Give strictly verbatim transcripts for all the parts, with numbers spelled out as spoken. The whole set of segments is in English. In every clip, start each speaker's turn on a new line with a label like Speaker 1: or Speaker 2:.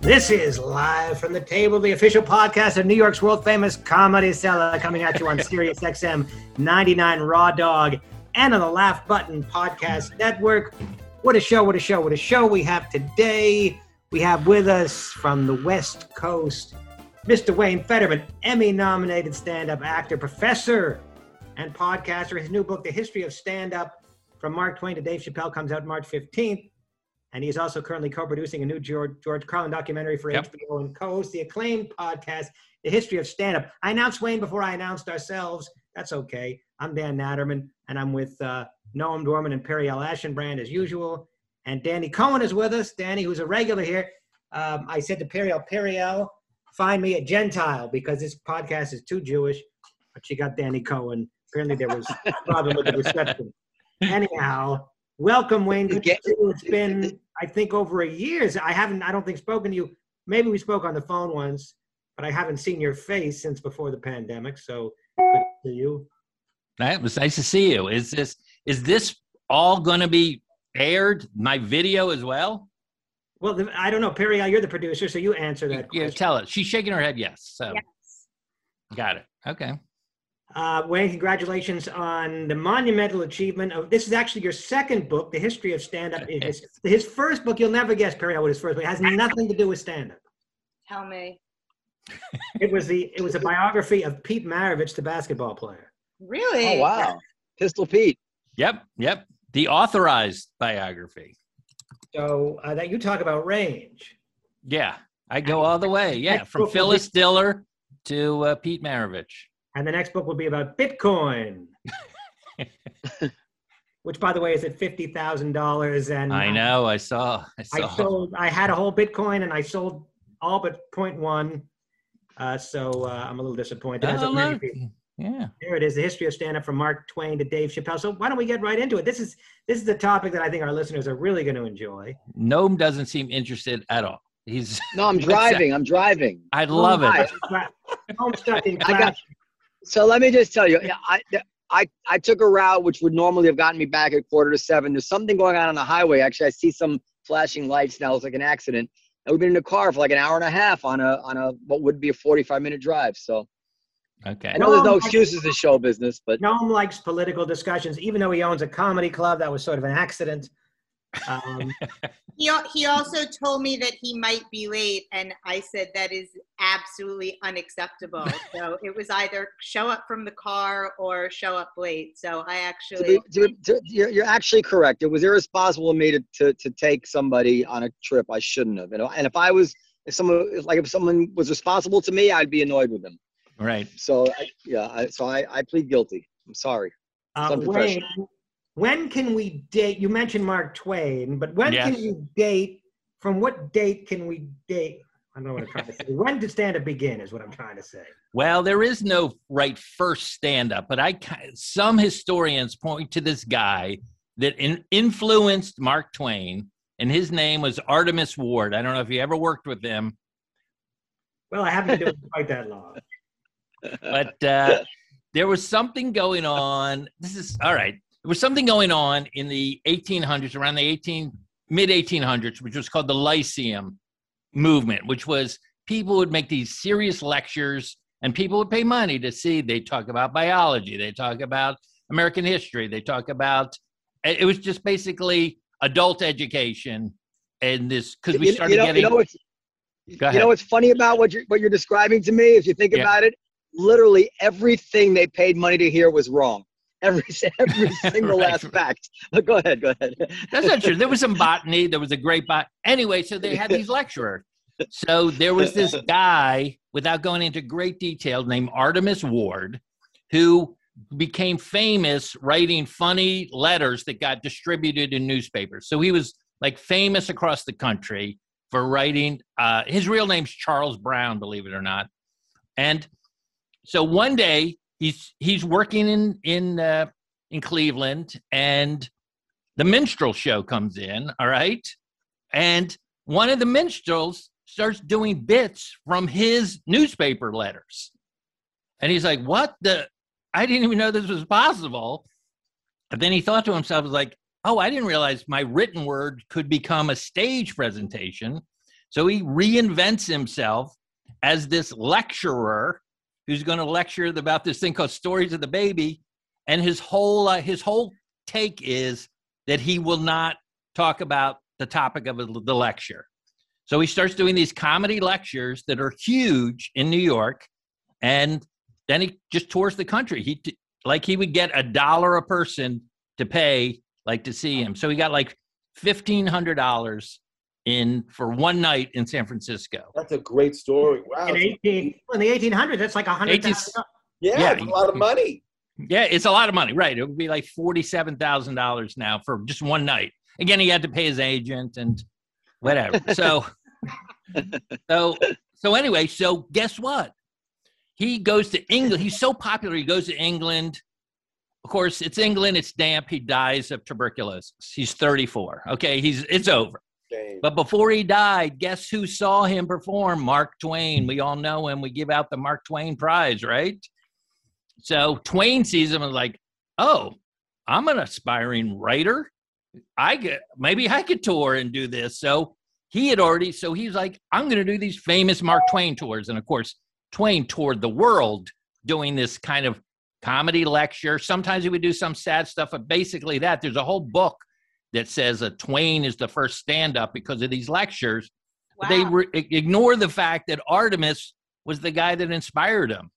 Speaker 1: This is Live from the Table, the official podcast of New York's world-famous Comedy Cellar, coming at you on Sirius X M ninety-nine Raw Dog and on the Laugh Button Podcast Network. What a show, what a show, what a show we have today. We have with us from the West Coast, Mister Wayne Federman, Emmy-nominated stand-up actor, professor, and podcaster. His new book, The History of Stand-Up, From Mark Twain to Dave Chappelle, comes out March fifteenth. And he is also currently co-producing a new George, George Carlin documentary for yep. H B O and co-hosts the acclaimed podcast, The History of Stand-Up. I announced Wayne before I announced ourselves. That's okay. I'm Dan Natterman, and I'm with uh, Noam Dorman and Periel Ashenbrand as usual. And Danny Cohen is with us. Danny, who's a regular here. Um, I said to Periel, Periel, find me a Gentile because this podcast is too Jewish. But she got Danny Cohen. Apparently there was a problem with the reception. Anyhow, welcome, Wayne. Good to see you. It's been, I think, over a year. I haven't, I don't think, spoken to you. Maybe we spoke on the phone once, but I haven't seen your face since before the pandemic. So good to see you.
Speaker 2: It was nice to see you. Is this is this all going to be aired? My video as well?
Speaker 1: Well, the, I don't know. Perry, you're the producer, so you answer that
Speaker 2: you,
Speaker 1: question.
Speaker 2: Yeah, tell it. She's shaking her head yes. So
Speaker 3: yes.
Speaker 2: Got it. Okay.
Speaker 1: Uh, Wayne, congratulations on the monumental achievement of, this is actually your second book, The History of Stand-Up. His, his first book, you'll never guess, Perry, what his first book, it has nothing to do with stand-up.
Speaker 3: Tell me.
Speaker 1: It was the it was a biography of Pete Maravich, the basketball player.
Speaker 3: Really?
Speaker 4: Oh, wow. Pistol Pete.
Speaker 2: Yep, yep. The authorized biography.
Speaker 1: So uh, that you talk about range.
Speaker 2: Yeah, I go all the way. Yeah, from Phyllis be- Diller to uh, Pete Maravich.
Speaker 1: And the next book will be about Bitcoin, which, by the way, is at fifty thousand dollars. And
Speaker 2: I know, I saw. I saw.
Speaker 1: I sold. I had a whole Bitcoin, and I sold all but zero point one. Uh, so uh, I'm a little disappointed. As
Speaker 2: Oh,
Speaker 1: many
Speaker 2: look.
Speaker 1: people.
Speaker 2: Yeah.
Speaker 1: There it is, The History of Stand-Up from Mark Twain to Dave Chappelle. So why don't we get right into it? This is this is the topic that I think our listeners are really going to enjoy.
Speaker 2: Noam doesn't seem interested at all. He's
Speaker 4: No, I'm driving. I'm driving.
Speaker 2: I love
Speaker 1: Oh,
Speaker 2: it.
Speaker 1: I'm stuck in
Speaker 4: I got-
Speaker 1: class.
Speaker 4: So let me just tell you, I, I I took a route which would normally have gotten me back at quarter to seven. There's something going on on the highway. Actually, I see some flashing lights now. It's like an accident. And we've been in the car for like an hour and a half on a on a what would be a forty-five minute drive. So
Speaker 2: Okay.
Speaker 4: I know there's no excuses in show business, but
Speaker 1: Noam likes political discussions, even though he owns a comedy club. That was sort of an accident. Um,
Speaker 3: He, al- he also told me that he might be late, and I said that is absolutely unacceptable. So it was either show up from the car or show up late. So I
Speaker 4: to
Speaker 3: actually,
Speaker 4: be, to, to, you're, you're actually correct. It was irresponsible of me to, to to take somebody on a trip I shouldn't have. You know, and if I was, if someone, if, like if someone was responsible to me, I'd be annoyed with them.
Speaker 2: Right.
Speaker 4: So I, yeah, I, so I, I plead guilty. I'm sorry.
Speaker 1: uh,
Speaker 4: It's unprofessional.
Speaker 1: Wayne, when can we date? You mentioned Mark Twain, but when
Speaker 2: Yes.
Speaker 1: can you date? From what date can we date? I don't know what I'm trying to say. When did stand-up begin is what I'm trying to say.
Speaker 2: Well, there is no right first stand-up, but I ki- some historians point to this guy that in, influenced Mark Twain, and his name was Artemus Ward. I don't know if you ever worked with him,
Speaker 1: Well, I haven't been doing it quite that long.
Speaker 2: but uh, there was something going on. This is all right. There was something going on in the eighteen hundreds, around the eighteen mid eighteen hundreds, which was called the Lyceum movement, which was people would make these serious lectures and people would pay money to see. They talk about biology, they talk about American history, they talk about, it was just basically adult education. And this, because we
Speaker 4: You-
Speaker 2: started
Speaker 4: you know,
Speaker 2: getting,
Speaker 4: You know what's,
Speaker 2: go ahead.
Speaker 4: you know what's funny about what you're what you're describing to me? If you think
Speaker 2: Yeah.
Speaker 4: about it, literally everything they paid money to hear was wrong. Every every single
Speaker 2: Right.
Speaker 4: last fact. But go ahead, go ahead.
Speaker 2: That's not true. There was some botany. There was a great bot. Anyway, so they had these lecturers. So there was this guy, without going into great detail, named Artemus Ward, who became famous writing funny letters that got distributed in newspapers. So he was like famous across the country for writing. Uh, his real name's Charles Brown, believe it or not. And so one day he's he's working in in uh, in Cleveland, and the minstrel show comes in. All right, and one of the minstrels starts doing bits from his newspaper letters, and he's like, "What the? I didn't even know this was possible." And then he thought to himself, "Was like, oh, I didn't realize my written word could become a stage presentation." So he reinvents himself as this lecturer who's going to lecture about this thing called Stories of the Baby. And his whole uh, his whole take is that he will not talk about the topic of the lecture. So he starts doing these comedy lectures that are huge in New York, and then he just tours the country. He like he would get a dollar a person to pay, like to see him. So he got like fifteen hundred dollars in for one night in San Francisco.
Speaker 5: That's a great story. Wow.
Speaker 1: In eighteen, in the eighteen hundreds, that's like a hundred thousand.
Speaker 5: Yeah,
Speaker 2: Yeah,
Speaker 5: it's a lot of money.
Speaker 2: Yeah, it's a lot of money, right? It would be like forty-seven thousand dollars now for just one night. Again, he had to pay his agent and whatever. So, so, so anyway, so guess what? He goes to England. He's so popular. He goes to England. Of course, it's England. It's damp. He dies of tuberculosis. He's thirty-four. Okay, he's it's over.
Speaker 5: Dang.
Speaker 2: But before he died, guess who saw him perform? Mark Twain. We all know him. We give out the Mark Twain Prize, right? So Twain sees him and is like, oh, I'm an aspiring writer. I get maybe I could tour and do this. So he had already, so he's like, I'm going to do these famous Mark Twain tours. And of course, Twain toured the world doing this kind of comedy lecture. Sometimes he would do some sad stuff, but basically that there's a whole book that says uh, Twain is the first stand-up because of these lectures.
Speaker 3: Wow.
Speaker 2: They re- ignore the fact that Artemis was the guy that inspired him.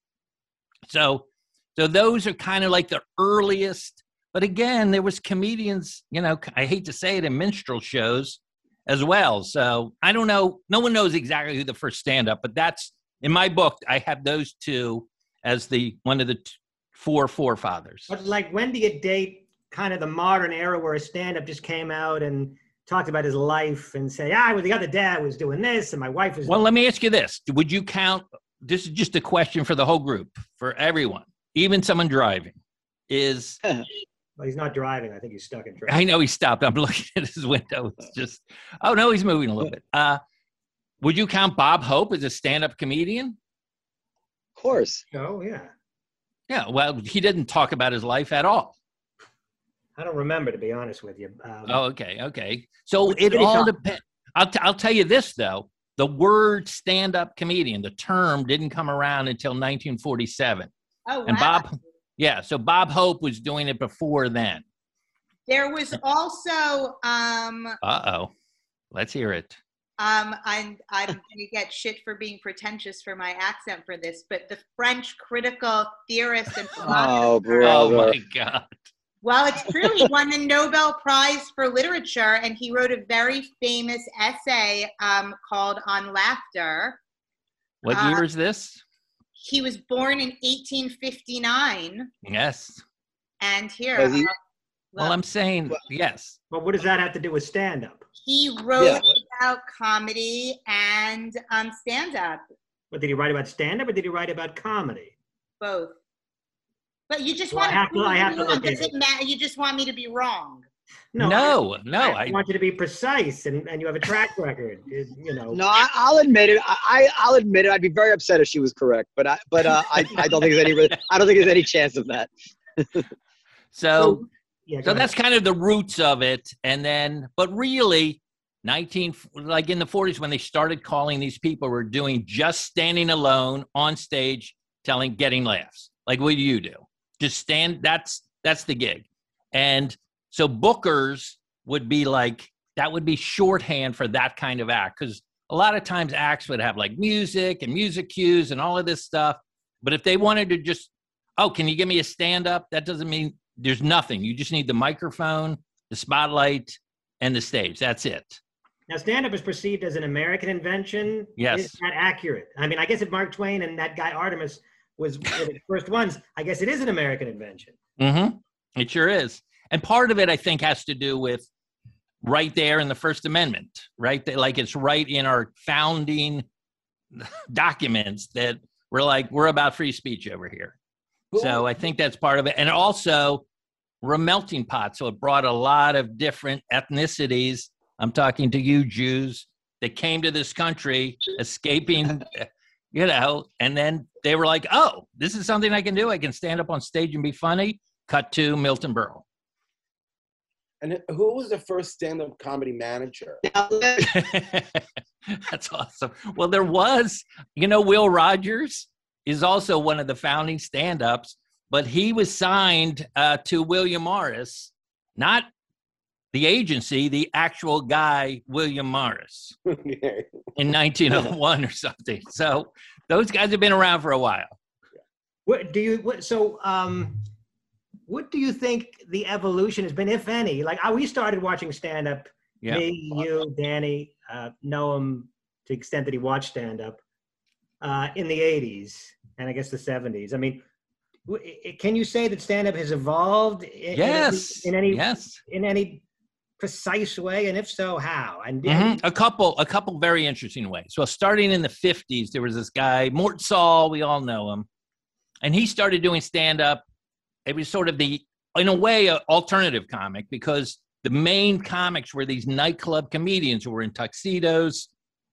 Speaker 2: So, so those are kind of like the earliest. But again, there was comedians, you know, I hate to say it, in minstrel shows as well. So I don't know. No one knows exactly who the first stand-up, but that's, in my book, I have those two as the one of the t- four forefathers.
Speaker 1: But like, when do you date kind of the modern era where a stand-up just came out and talked about his life and say, ah, well, the other dad was doing this and my wife was.
Speaker 2: Well, let me ask you this. Would you count, this is just a question for the whole group, for everyone, even someone driving, is...
Speaker 1: Well, he's not driving. I think he's stuck in traffic.
Speaker 2: I know he stopped. I'm looking at his window. It's just, oh, no, he's moving a little bit. Uh, would you count Bob Hope as a stand-up comedian?
Speaker 4: Of course.
Speaker 1: Oh, yeah.
Speaker 2: Yeah, well, he didn't talk about his life at all.
Speaker 1: I don't remember, to be honest with you. Um,
Speaker 2: Oh, okay, okay. So
Speaker 1: What
Speaker 2: it
Speaker 1: did he
Speaker 2: all
Speaker 1: talk-
Speaker 2: depends. I'll, t- I'll tell you this, though. The word stand-up comedian, the term didn't come around until nineteen forty-seven.
Speaker 3: Oh, wow.
Speaker 2: And Bob, yeah, so Bob Hope was doing it before then.
Speaker 3: There was also, um,
Speaker 2: Uh-oh. Let's hear it.
Speaker 3: um, I'm, I'm going to get shit for being pretentious for my accent for this, but the French critical theorist and philosopher.
Speaker 4: Oh,
Speaker 2: Oh,
Speaker 4: brother.
Speaker 2: my God.
Speaker 3: Well, it's true. He won the Nobel Prize for Literature, and he wrote a very famous essay um, called On Laughter.
Speaker 2: What
Speaker 3: Uh,
Speaker 2: year is this?
Speaker 3: He was born in eighteen fifty-nine,
Speaker 2: Yes.
Speaker 3: and here,
Speaker 4: Was he-
Speaker 3: uh,
Speaker 2: Well,
Speaker 3: look,
Speaker 2: I'm saying yes.
Speaker 1: But what does that have to do with stand-up?
Speaker 3: he wrote
Speaker 4: Yeah.
Speaker 3: about comedy and um, stand-up,
Speaker 1: What, did he write about stand-up or did he write about comedy?
Speaker 3: both. But you just
Speaker 1: Well, I
Speaker 3: want
Speaker 1: have to-
Speaker 3: me
Speaker 1: I have
Speaker 3: be
Speaker 1: to
Speaker 3: wrong.
Speaker 1: look at
Speaker 3: Does it
Speaker 1: it.
Speaker 3: matter? You just want me to be wrong.
Speaker 2: No,
Speaker 1: I-
Speaker 2: no.
Speaker 1: I,
Speaker 2: I,
Speaker 1: want you to be precise, and, and you have a track record. You you know.
Speaker 4: No, I, I'll admit it. I, I- I'll admit it. I'd be very upset if she was correct, but I, but uh, I, I don't think there's any. I don't think there's any chance of that.
Speaker 2: so
Speaker 1: yeah, go
Speaker 2: so
Speaker 1: ahead.
Speaker 2: that's kind of the roots of it. And then, but really, nineteen like in the forties when they started calling these people who were doing just standing alone on stage, telling, getting laughs. Like, what do you do? Just stand. That's that's the gig. And so bookers would be like, that would be shorthand for that kind of act, because a lot of times acts would have like music and music cues and all of this stuff. But if they wanted to just, oh, can you give me a stand-up? That doesn't mean there's nothing. You just need the microphone, the spotlight, and the stage. That's it.
Speaker 1: Now, stand-up is perceived as an American invention.
Speaker 2: Yes.
Speaker 1: Is that accurate? I mean, I guess if Mark Twain and that guy Artemis was were the first ones, I guess it is an American invention.
Speaker 2: Mm-hmm. It sure is. And part of it, I think, has to do with right there in the First Amendment, right? That, like, it's right in our founding documents that we're like, we're about free speech over here. So I think that's part of it. And also, we're a melting pot. So it brought a lot of different ethnicities. I'm talking to you Jews that came to this country escaping, you know, and then they were like, oh, this is something I can do. I can stand up on stage and be funny. Cut to Milton Berle.
Speaker 5: And who was the first stand-up comedy manager?
Speaker 2: That's awesome. Well, there was, you know, Will Rogers is also one of the founding stand-ups, but he was signed uh, to William Morris, not the agency, the actual guy, William Morris, in nineteen oh one or something. So those guys have been around for a while.
Speaker 1: What do you, what, so, um, what do you think the evolution has been, if any? Like, uh, we started watching stand-up,
Speaker 2: Yeah.
Speaker 1: me, you, Danny, uh, Noam, to the extent that he watched stand-up, uh, in the eighties, and I guess the seventies. I mean, w- i- can you say that stand-up has evolved in,
Speaker 2: Yes.
Speaker 1: in any, in any,
Speaker 2: yes.
Speaker 1: in any precise way? And if so, how? And
Speaker 2: Mhm. A couple, a couple very interesting ways. Well, starting in the fifties, there was this guy, Mort Saul, we all know him, and he started doing stand-up. It was sort of the, in a way, an alternative comic, because the main comics were these nightclub comedians who were in tuxedos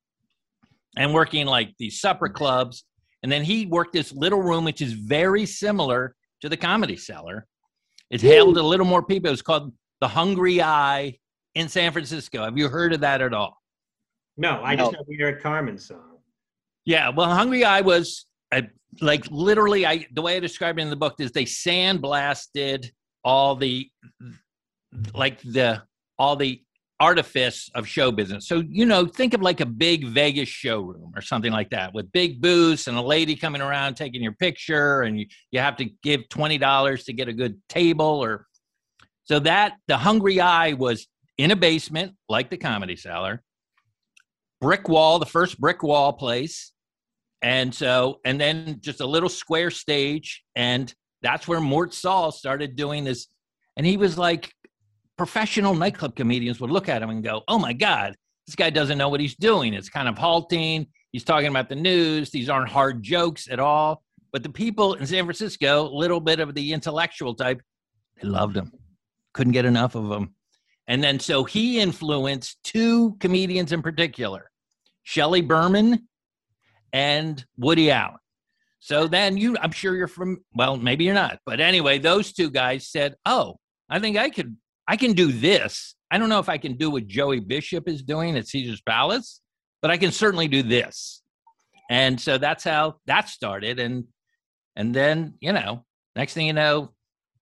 Speaker 2: and working like these supper clubs. And then he worked this little room, which is very similar to the Comedy Cellar. It held a little more people. It was called The Hungry Eye in San Francisco. Have you heard of that at all?
Speaker 1: no, I just
Speaker 4: No.
Speaker 1: know the Eric Carmen song.
Speaker 2: Yeah, well, Hungry Eye was a, like literally, I the way I describe it in the book is they sandblasted all the like the all the artifice of show business. So, you know, think of like a big Vegas showroom or something like that with big booths and a lady coming around taking your picture, and you, you have to give twenty dollars to get a good table. Or so that the Hungry Eye was in a basement like the Comedy Cellar, brick wall, the first brick wall place. And so, and then just a little square stage. And that's where Mort Saul started doing this. And he was like, professional nightclub comedians would look at him and go, oh my God, this guy doesn't know what he's doing. It's kind of halting. He's talking about the news. These aren't hard jokes at all. But the people in San Francisco, a little bit of the intellectual type, they loved him. Couldn't get enough of him. And then so he influenced two comedians in particular, Shelley Berman and Woody Allen. So then you, I'm sure you're from, well, maybe you're not. But anyway, those two guys said, oh, I think I could, I can do this. I don't know if I can do what Joey Bishop is doing at Caesar's Palace, but I can certainly do this. And so that's how that started. And, and then, you know, next thing you know,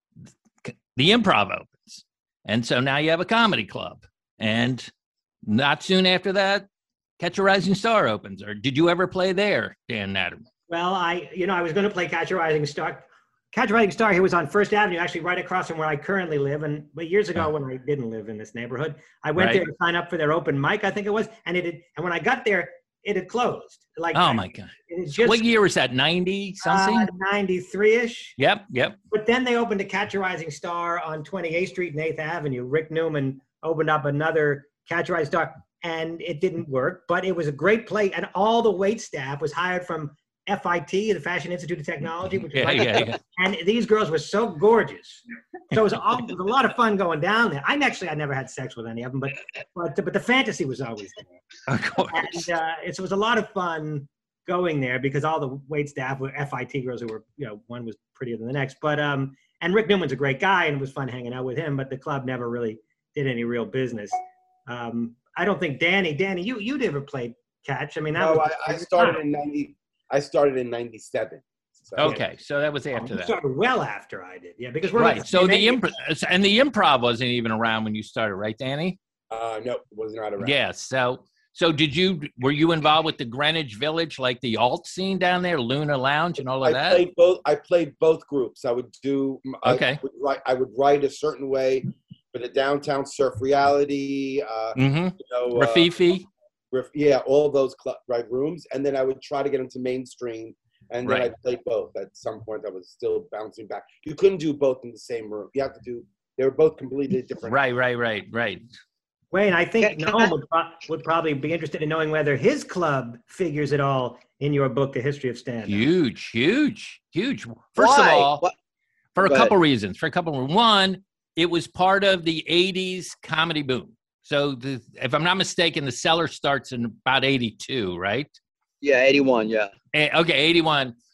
Speaker 2: the Improv opens. And so now you have a comedy club. And not soon after that, Catch a Rising Star opens. Or did you ever play there, Dan Natterman?
Speaker 1: Well, I, you know, I was going to play Catch a Rising Star. Catch a Rising Star here was on First Avenue, actually right across from where I currently live. And but years ago, when I didn't live in this neighborhood, I went
Speaker 2: Right.
Speaker 1: there to sign up for their open mic, I think it was, and it had, and when I got there, it had closed. Like,
Speaker 2: Oh my God.
Speaker 1: it was just
Speaker 2: What year was that? ninety something?
Speaker 1: uh, ninety-three-ish.
Speaker 2: Yep, yep.
Speaker 1: But then they opened a Catch a Rising Star on twenty-eighth Street and eighth Avenue. Rick Newman opened up another Catch a Rising Star, and it didn't work, but it was a great play. And all the wait staff was hired from F I T, the Fashion Institute of Technology, which was
Speaker 2: Yeah,
Speaker 1: right
Speaker 2: yeah, yeah.
Speaker 1: and these girls were so gorgeous. So it was, all, it was a lot of fun going down there. I actually, I never had sex with any of them, but but, but the fantasy was always there.
Speaker 2: Of course.
Speaker 1: And uh, it was a lot of fun going there because all the wait staff were F I T girls who were, you know, one was prettier than the next. But, um, and Rick Newman's a great guy and it was fun hanging out with him, but the club never really did any real business. Um, I don't think Danny, Danny, you, you never played catch. I mean, that
Speaker 5: No,
Speaker 1: was.
Speaker 5: I, I started in ninety. I started in ninety-seven. So,
Speaker 2: Okay, so that was
Speaker 1: Oh,
Speaker 2: after
Speaker 1: you
Speaker 2: that.
Speaker 1: started well after I did. Yeah, because we're
Speaker 2: Right. So the
Speaker 1: same age.
Speaker 2: imp- and the improv wasn't even around when you started, right, Danny?
Speaker 5: Uh, no, was not around.
Speaker 2: Yes. So so did you were you involved with the Greenwich Village, like the alt scene down there, Luna Lounge and all of
Speaker 5: I
Speaker 2: that?
Speaker 5: played both. I played both groups. I would do. I
Speaker 2: Okay.
Speaker 5: would write, I would write a certain way for the downtown surf reality. Uh,
Speaker 2: Mm-hmm.
Speaker 5: you know, uh,
Speaker 2: Rafifi.
Speaker 5: ref- yeah, all those club right rooms, and then I would try to get into mainstream, and then
Speaker 2: Right.
Speaker 5: I played both. At some point, I was still bouncing back. You couldn't do both in the same room. You have to do. They were both completely different.
Speaker 2: Right, right, right, right.
Speaker 1: Wayne, I think
Speaker 4: Can- can
Speaker 1: Noam
Speaker 4: I-
Speaker 1: would, pro- would probably be interested in knowing whether his club figures it all in your book, The History of Stand-Up.
Speaker 2: Huge, huge, huge. First
Speaker 4: Why?
Speaker 2: of all,
Speaker 4: What-
Speaker 2: for a
Speaker 4: Go ahead.
Speaker 2: couple reasons. For a couple of one, it was part of the eighties comedy boom. So the, if I'm not mistaken, the Cellar starts in about eighty-two, right?
Speaker 4: Yeah, eighty-one. Yeah.
Speaker 2: Eh, Okay, eighty-one.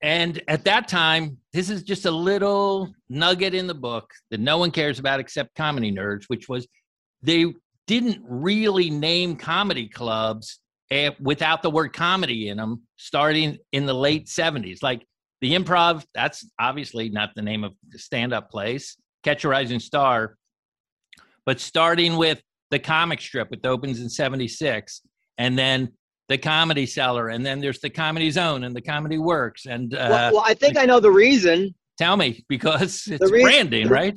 Speaker 2: And at that time, this is just a little nugget in the book that no one cares about except comedy nerds, which was they didn't really name comedy clubs eh, without the word comedy in them, starting in the late seventies. Like the Improv, that's obviously not the name of the stand-up place, Catch a Rising Star, but starting with the comic strip, which opens in seventy-six, and then the Comedy Cellar, and then there's the Comedy Zone and the Comedy Works. And uh,
Speaker 4: well, well, I think I know the reason.
Speaker 2: Tell me, because it's
Speaker 4: reason,
Speaker 2: branding, right?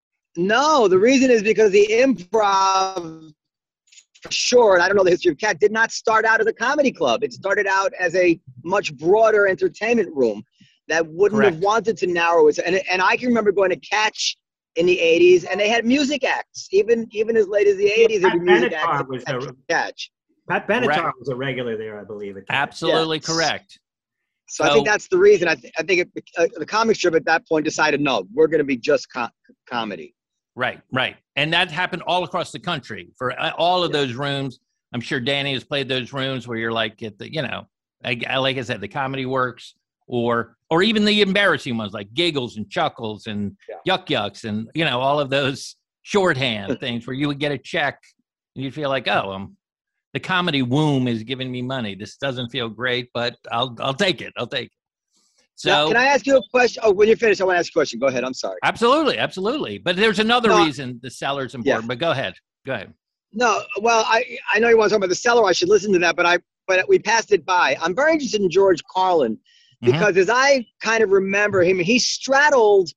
Speaker 4: No, the reason is because the Improv, for sure, and I don't know the history of Cat, did not start out as a comedy club. It started out as a much broader entertainment room that wouldn't
Speaker 2: Correct.
Speaker 4: have wanted to narrow it. And, and I can remember going to Catch in the eighties, and they had music acts. Even even as late as the eighties,
Speaker 1: Yeah,
Speaker 4: there would be music
Speaker 1: Benatar
Speaker 4: acts
Speaker 1: was
Speaker 4: at
Speaker 1: a-
Speaker 4: Catch.
Speaker 1: Pat Benatar
Speaker 2: Correct.
Speaker 1: was a regular there, I believe. At Catch.
Speaker 2: Absolutely
Speaker 4: Yes.
Speaker 2: correct.
Speaker 4: So, I think that's the reason. I, th- I think it, uh, the comic strip at that point decided, no, we're going to be just com- comedy.
Speaker 2: Right, right. And that happened all across the country for uh, all of those rooms. I'm sure Danny has played those rooms where you're like at the, you know, like, like I said, the Comedy Works, or or even the embarrassing ones like Giggles and Chuckles and
Speaker 5: Yeah.
Speaker 2: Yuck Yucks and, you know, all of those shorthand things where you would get a check and you'd feel like, oh, um, the comedy womb is giving me money. This doesn't feel great, but I'll I'll take it. I'll take it. So
Speaker 4: Now, can I ask you a question? Oh, when you're finished, I want to ask you a question. Go ahead. I'm sorry.
Speaker 2: absolutely, absolutely. But there's another
Speaker 4: No,
Speaker 2: reason the Cellar's important.
Speaker 4: Yeah.
Speaker 2: But go ahead. Go ahead.
Speaker 4: No, well, I I know you want to talk about the Cellar. I should listen to that, but I but we passed it by. I'm very interested in George Carlin because as I kind of remember him, he straddled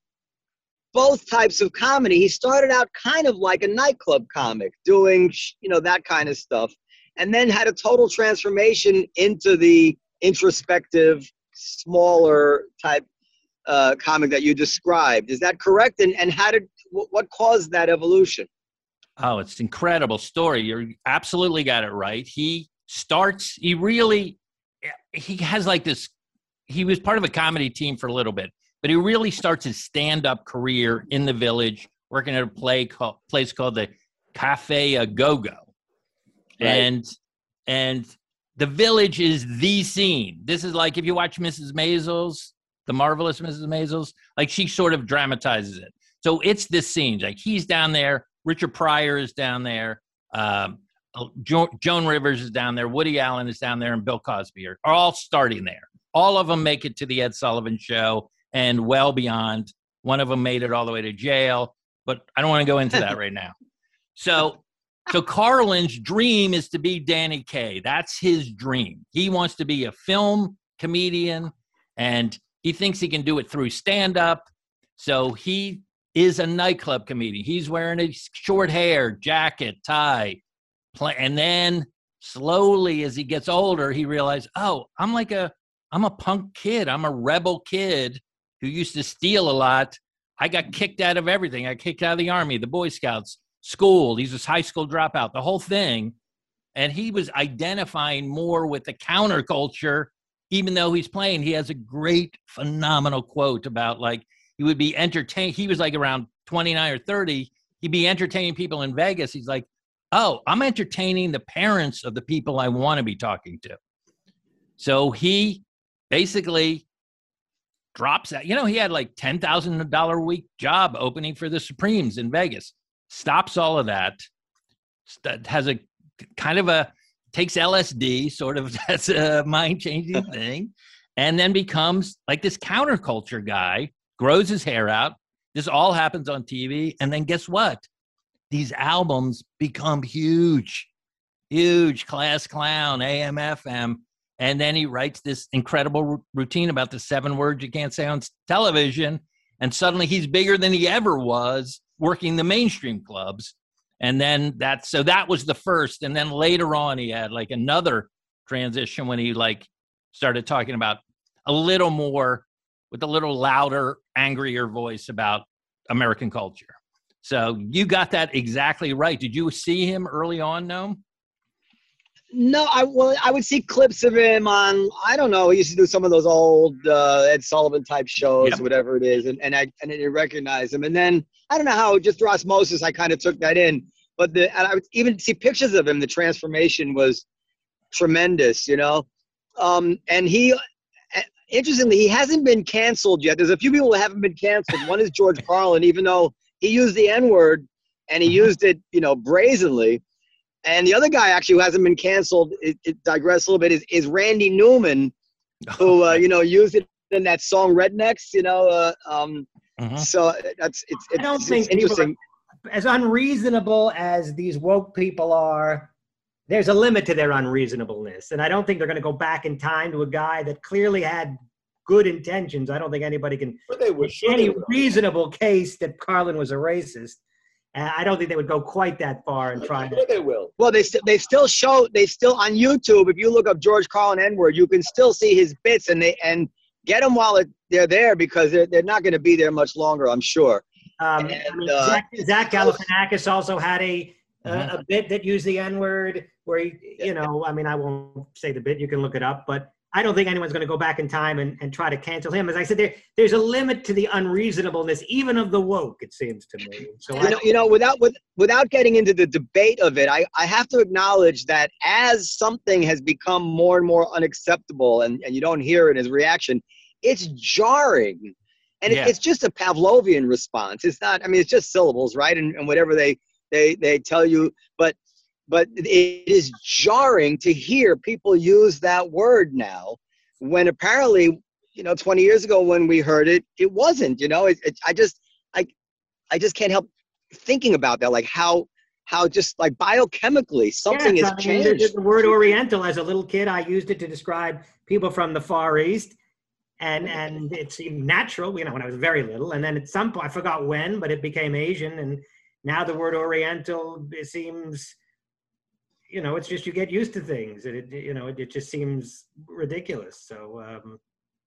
Speaker 4: both types of comedy. He started out kind of like a nightclub comic, doing you know that kind of stuff, and then had a total transformation into the introspective, smaller type uh, comic that you described. Is that correct? And and how did wh- what caused that evolution?
Speaker 2: Oh, it's an incredible story. You're absolutely got it right. He starts, he really, he has like this, he was part of a comedy team for a little bit, but he really starts his stand-up career in the Village, working at a play called, place called the Cafe A Go-Go.
Speaker 4: Right.
Speaker 2: And, and the Village is the scene. This is like if you watch Missus Maisels, The Marvelous Missus Maisels, like she sort of dramatizes it. So it's this scene, like he's down there, Richard Pryor is down there, um, jo- Joan Rivers is down there, Woody Allen is down there, and Bill Cosby are, are all starting there. All of them make it to the Ed Sullivan Show and well beyond. One of them made it all the way to jail, but I don't want to go into that right now. So, so Carlin's dream is to be Danny Kaye. That's his dream. He wants to be a film comedian, and he thinks he can do it through stand-up. So he is a nightclub comedian. He's wearing a short hair, jacket, tie. Play, and then slowly as he gets older, he realized, oh, I'm like a, I'm a punk kid. I'm a rebel kid who used to steal a lot. I got kicked out of everything. I got kicked out of the Army, the Boy Scouts, school. He's this high school dropout, the whole thing. And he was identifying more with the counterculture, even though he's playing. He has a great, phenomenal quote about like, he would be entertained. He was like around twenty-nine or thirty. He'd be entertaining people in Vegas. He's like, oh, I'm entertaining the parents of the people I want to be talking to. So he basically drops out. You know, he had like ten thousand dollars a week job opening for the Supremes in Vegas. Stops all of that. Has a kind of a, takes L S D, sort of as a mind-changing thing, and then becomes like this counterculture guy. Grows his hair out. This all happens on T V. And then guess what? These albums become huge, huge. Class Clown, A M F M. And then he writes this incredible r- routine about the seven words you can't say on s- television. And suddenly he's bigger than he ever was working the mainstream clubs. And then that, so that was the first. And then later on, he had like another transition when he like started talking about a little more with a little louder, angrier voice about American culture. So you got that exactly right. Did you see him early on, Noam?
Speaker 4: No, I well, I would see clips of him on, I don't know, he used to do some of those old uh, Ed Sullivan type shows,
Speaker 2: Yep.
Speaker 4: whatever it is, and, and I and I didn't recognize him. And then, I don't know how, just through osmosis, I kind of took that in. But the and I would even see pictures of him, the transformation was tremendous, you know? Um, and he, interestingly, he hasn't been canceled yet. There's a few people who haven't been canceled. One is George Carlin, even though he used the N-word and he used it, you know, brazenly. And the other guy actually who hasn't been canceled, it, it digress a little bit, is, is Randy Newman, who, uh, you know, used it in that song Rednecks, you know. Uh, um,
Speaker 2: Mm-hmm.
Speaker 4: So that's, it's, it's,
Speaker 1: I don't
Speaker 4: it's,
Speaker 1: think
Speaker 4: it's interesting.
Speaker 1: people are- as unreasonable as these woke people are, there's a limit to their unreasonableness. And I don't think they're going to go back in time to a guy that clearly had good intentions. I don't think anybody can
Speaker 5: Sure they would.
Speaker 1: make
Speaker 5: Sure
Speaker 1: any
Speaker 5: they would.
Speaker 1: reasonable case that Carlin was a racist. Uh, I don't think they would go quite that far and try
Speaker 5: Sure
Speaker 1: to.
Speaker 5: they will.
Speaker 4: Well, they, st- they still show, they still, on YouTube, if you look up George Carlin N-word, you can still see his bits, and they and get them while it, they're there, because they're, they're not going to be there much longer, I'm sure.
Speaker 1: Um, I
Speaker 4: And,
Speaker 1: mean,
Speaker 4: uh,
Speaker 1: Zach, Zach Galifianakis also had a a,
Speaker 2: Mhm.
Speaker 1: a bit that used the N-word where he, you know, I mean, I won't say the bit, you can look it up, but I don't think anyone's going to go back in time and, and try to cancel him. As I said, there there's a limit to the unreasonableness, even of the woke, it seems to me. So
Speaker 4: You
Speaker 1: I,
Speaker 4: know, you know, without with, without getting into the debate of it, I, I have to acknowledge that as something has become more and more unacceptable, and, and you don't hear it as reaction, it's jarring. And
Speaker 2: Yeah.
Speaker 4: it, it's just a Pavlovian response. It's not, I mean, it's just syllables, right? And, and whatever they, they, they tell you. But, but it is jarring to hear people use that word now, when apparently, you know, twenty years ago when we heard it, it wasn't, you know, it, it, I just, I, I just can't help thinking about that. Like how, how just like biochemically something
Speaker 1: yes,
Speaker 4: has
Speaker 1: I mean, the,
Speaker 4: changed.
Speaker 1: the word Oriental, as a little kid, I used it to describe people from the Far East. And and it seemed natural, you know, when I was very little. And then at some point, I forgot when, but it became Asian. And now the word Oriental, it seems, you know, it's just you get used to things. And it, you know, it, it just seems ridiculous. So, um,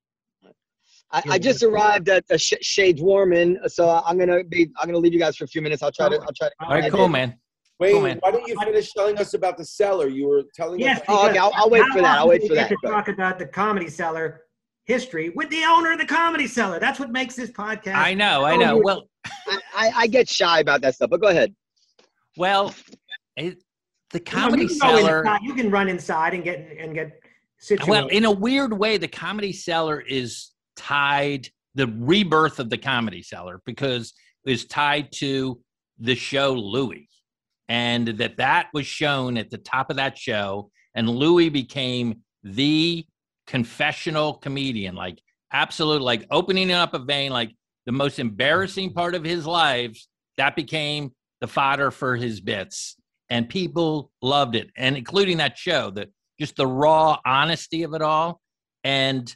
Speaker 4: I, I just arrived at the sh- Shades Warman, so I'm gonna be. I'm gonna leave you guys for a few minutes. I'll try to. I'll try to.
Speaker 2: All right,
Speaker 4: I
Speaker 2: cool,
Speaker 4: did.
Speaker 2: man.
Speaker 5: Wait,
Speaker 2: Cool, man.
Speaker 5: why don't you finish telling us about the cellar? You were telling
Speaker 1: yes.
Speaker 5: us.
Speaker 4: Oh, okay, I'll- I'll wait
Speaker 1: how
Speaker 4: for that. I'll
Speaker 1: often
Speaker 4: wait
Speaker 1: do we
Speaker 4: for
Speaker 1: get
Speaker 4: that.
Speaker 1: To
Speaker 4: Go
Speaker 1: talk about the Comedy Cellar history with the owner of the Comedy Cellar. That's what makes this podcast.
Speaker 2: I know, I know. Well,
Speaker 4: I, I, I get shy about that stuff, but go ahead.
Speaker 2: well, it, the
Speaker 1: You know,
Speaker 2: Comedy
Speaker 1: you can go
Speaker 2: Cellar.
Speaker 1: inside, you can run inside and get and get situated.
Speaker 2: Well, in a weird way, the Comedy Cellar is tied, the rebirth of the Comedy Cellar, because it is tied to the show Louis. And that that was shown at the top of that show. And Louis became the confessional comedian, like absolute, like opening up a vein, like the most embarrassing part of his life, that became the fodder for his bits. And people loved it. And including that show, the just the raw honesty of it all. And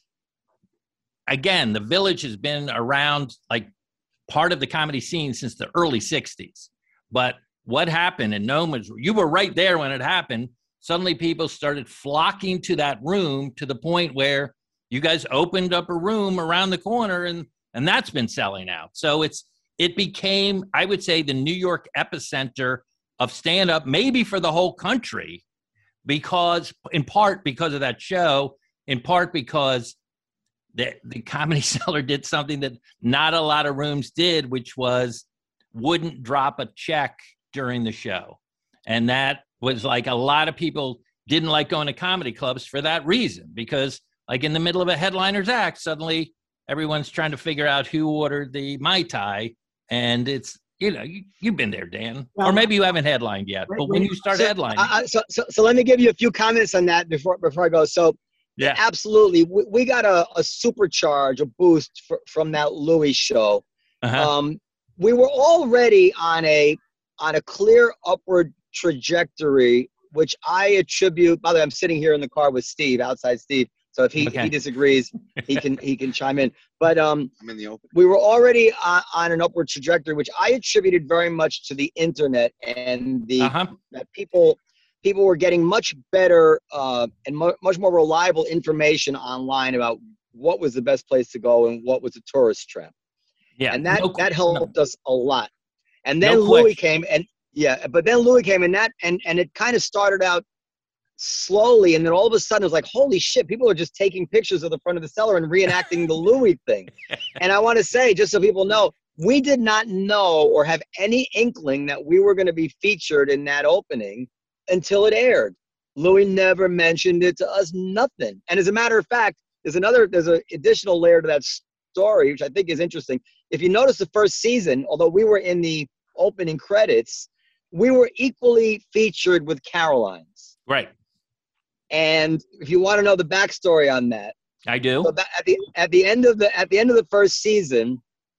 Speaker 2: again, the Village has been around, like part of the comedy scene since the early sixties. But what happened, and no one was, you were right there when it happened. Suddenly people started flocking to that room to the point where you guys opened up a room around the corner, and, and that's been selling out. So it's, it became, I would say, the New York epicenter of stand-up, maybe for the whole country, because in part because of that show, in part because the, the Comedy Cellar did something that not a lot of rooms did, which was wouldn't drop a check during the show. And that was like, a lot of people didn't like going to comedy clubs for that reason, because like in the middle of a headliner's act, suddenly everyone's trying to figure out who ordered the Mai Tai. And it's, you know, you, you've been there, Dan,
Speaker 1: Well,
Speaker 2: or maybe you haven't headlined yet, but when you start
Speaker 4: So,
Speaker 2: headlining,
Speaker 4: I- I- so, so, so let me give you a few comments on that before before I go. So,
Speaker 2: yeah.
Speaker 4: absolutely, we, we got a, a supercharge, a boost for, from that Louis show.
Speaker 2: Uh-huh.
Speaker 4: Um, we were already on a on a clear upward trajectory, which I attribute. By the way, I'm sitting here in the car with Steve, outside Steve. So if he,
Speaker 2: Okay.
Speaker 4: he disagrees, he can he can chime in. But um,
Speaker 6: I'm in the open.
Speaker 4: we were already on, on an upward trajectory, which I attributed very much to the internet and the
Speaker 2: Uh-huh.
Speaker 4: that people people were getting much better uh, and mu- much more reliable information online about what was the best place to go and what was a tourist trap.
Speaker 2: Yeah.
Speaker 4: And that
Speaker 2: no que-
Speaker 4: that helped us a lot. And
Speaker 2: No
Speaker 4: then Louis
Speaker 2: question.
Speaker 4: came, and yeah, but then Louis came, and that and and it kind of started out slowly, and then all of a sudden it was like, holy shit, people are just taking pictures of the front of the cellar and reenacting the Louis thing. And I want to say, just so people know, we did not know or have any inkling that we were going to be featured in that opening until it aired. Louis never mentioned it to us, nothing. And as a matter of fact, there's another, there's an additional layer to that story, which I think is interesting. If you notice the first season, although we were in the opening credits, we were equally featured with Caroline's.
Speaker 2: Right.
Speaker 4: And if you want to know the backstory on that,
Speaker 2: I do.
Speaker 4: so that at the at the end of the at the end of the first season,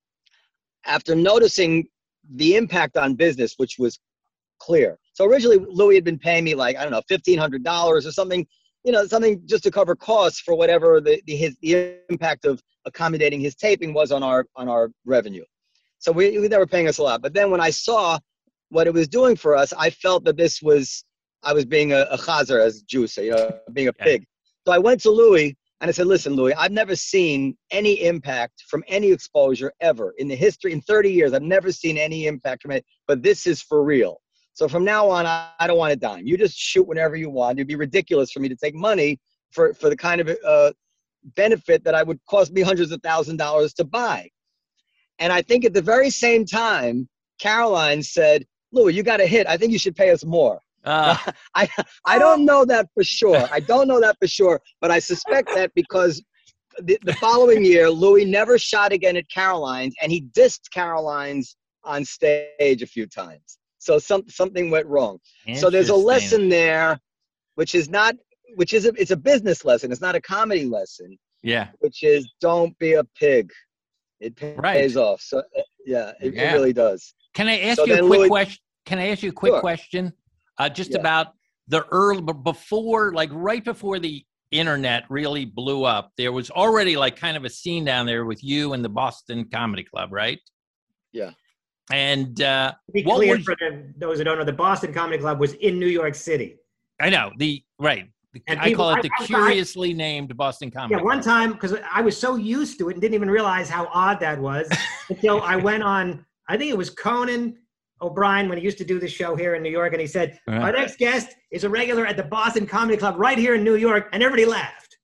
Speaker 4: after noticing the impact on business, which was clear. So originally Louis had been paying me like, I don't know, fifteen hundred dollars or something, you know, something just to cover costs for whatever the, the his the impact of accommodating his taping was on our on our revenue. So we, we they were paying us a lot. But then when I saw what it was doing for us, I felt that this was I was being a, a chazer, as Jews say, you know, being a pig. So I went to Louis and I said, listen, Louis, I've never seen any impact from any exposure ever in the history, in thirty years. I've never seen any impact from it, but this is for real. So from now on, I, I don't want a dime. You just shoot whenever you want. It'd be ridiculous for me to take money for, for the kind of uh, benefit that I would cost me hundreds of thousands of dollars to buy. And I think at the very same time, Caroline said, Louis, you got a hit. I think you should pay us more. Uh, I I don't know that for sure. I don't know that for sure, but I suspect that because the, the following year, Louis never shot again at Caroline's, and he dissed Caroline's on stage a few times. So some, something went wrong. So there's a lesson there, which is not, which is a, it's a business lesson. It's not a comedy lesson.
Speaker 2: Yeah.
Speaker 4: Which is don't be a pig. It pays
Speaker 2: right.
Speaker 4: off. So yeah, it,
Speaker 2: yeah.
Speaker 4: it really does.
Speaker 2: Can I ask
Speaker 4: so
Speaker 2: you a quick
Speaker 4: Louis,
Speaker 2: question? Can I ask you a quick
Speaker 4: sure.
Speaker 2: question? Uh, just
Speaker 4: yeah.
Speaker 2: about the early, before, like right before the internet really blew up, there was already like kind of a scene down there with you and the Boston Comedy Club, right?
Speaker 4: Yeah.
Speaker 2: And uh,
Speaker 1: to be
Speaker 2: what
Speaker 1: clear
Speaker 2: was,
Speaker 1: for the, those that don't know, the Boston Comedy Club was in New York City.
Speaker 2: I know the right.
Speaker 1: And
Speaker 2: I
Speaker 1: people,
Speaker 2: call it the
Speaker 1: I, I,
Speaker 2: curiously named Boston Comedy
Speaker 1: Yeah, one
Speaker 2: Club.
Speaker 1: time, because I was so used to it and didn't even realize how odd that was until I went on, I think it was Conan O'Brien when he used to do the show here in New York, and he said,
Speaker 2: uh-huh.
Speaker 1: our next guest is a regular at the Boston Comedy Club right here in New York, and everybody laughed.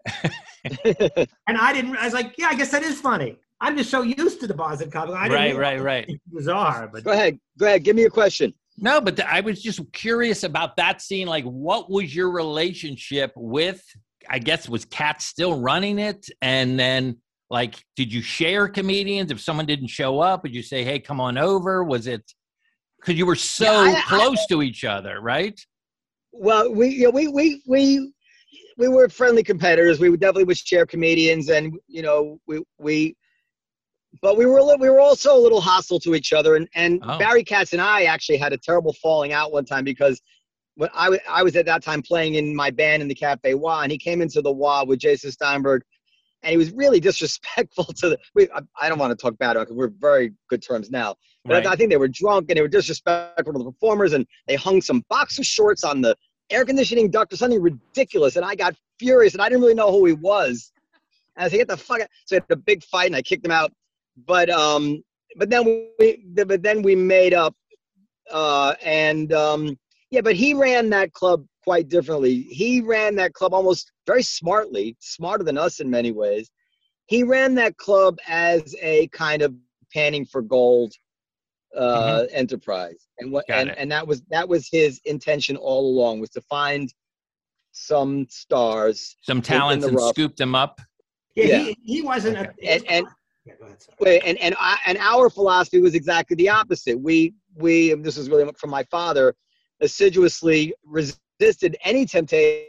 Speaker 1: And I didn't, I was like, yeah, I guess that is funny. I'm just so used to the Boston Comedy Club. I
Speaker 2: right,
Speaker 1: didn't
Speaker 2: right, right.
Speaker 1: It's bizarre, but
Speaker 4: Go ahead, go ahead, give me a question.
Speaker 2: No, but th- I was just curious about that scene. Like, what was your relationship with, I guess, was Kat still running it? And then, like, did you share comedians? If someone didn't show up, would you say, hey, come on over? Was it, because you were so
Speaker 4: yeah, I,
Speaker 2: close
Speaker 4: I,
Speaker 2: to each other, right?
Speaker 4: Well, we, you know, we, we, we, we were friendly competitors. We would definitely would share comedians, and, you know, we, we, but we were, we were also a little hostile to each other. And, and
Speaker 2: oh.
Speaker 4: Barry Katz and I actually had a terrible falling out one time because when I, w- I was at that time playing in my band in the Cafe Wah, and he came into the Wah with Jason Steinberg, and he was really disrespectful to the, we, I, I don't want to talk bad about it because we're very good terms now. But
Speaker 2: Right.
Speaker 4: I, I think they were drunk and they were disrespectful to the performers, and they hung some boxer shorts on the air conditioning duct or something ridiculous. And I got furious, and I didn't really know who he was. And I said, get the fuck out. So we had a big fight, and I kicked him out. But um, but then we, but then we made up, uh, and um, yeah. But he ran that club quite differently. He ran that club almost very smartly, smarter than us in many ways. He ran that club as a kind of panning for gold uh, mm-hmm. enterprise, and what and, and that was that was his intention all along, was to find some stars,
Speaker 2: some talents, and
Speaker 4: rough.
Speaker 2: scoop them up.
Speaker 1: Yeah,
Speaker 4: yeah.
Speaker 1: He, he wasn't
Speaker 2: okay.
Speaker 1: a
Speaker 4: and. and
Speaker 1: Yeah, go ahead, sorry.
Speaker 4: Wait, and and I, and our philosophy was exactly the opposite. We we and this is really from my father, assiduously resisted any temptation.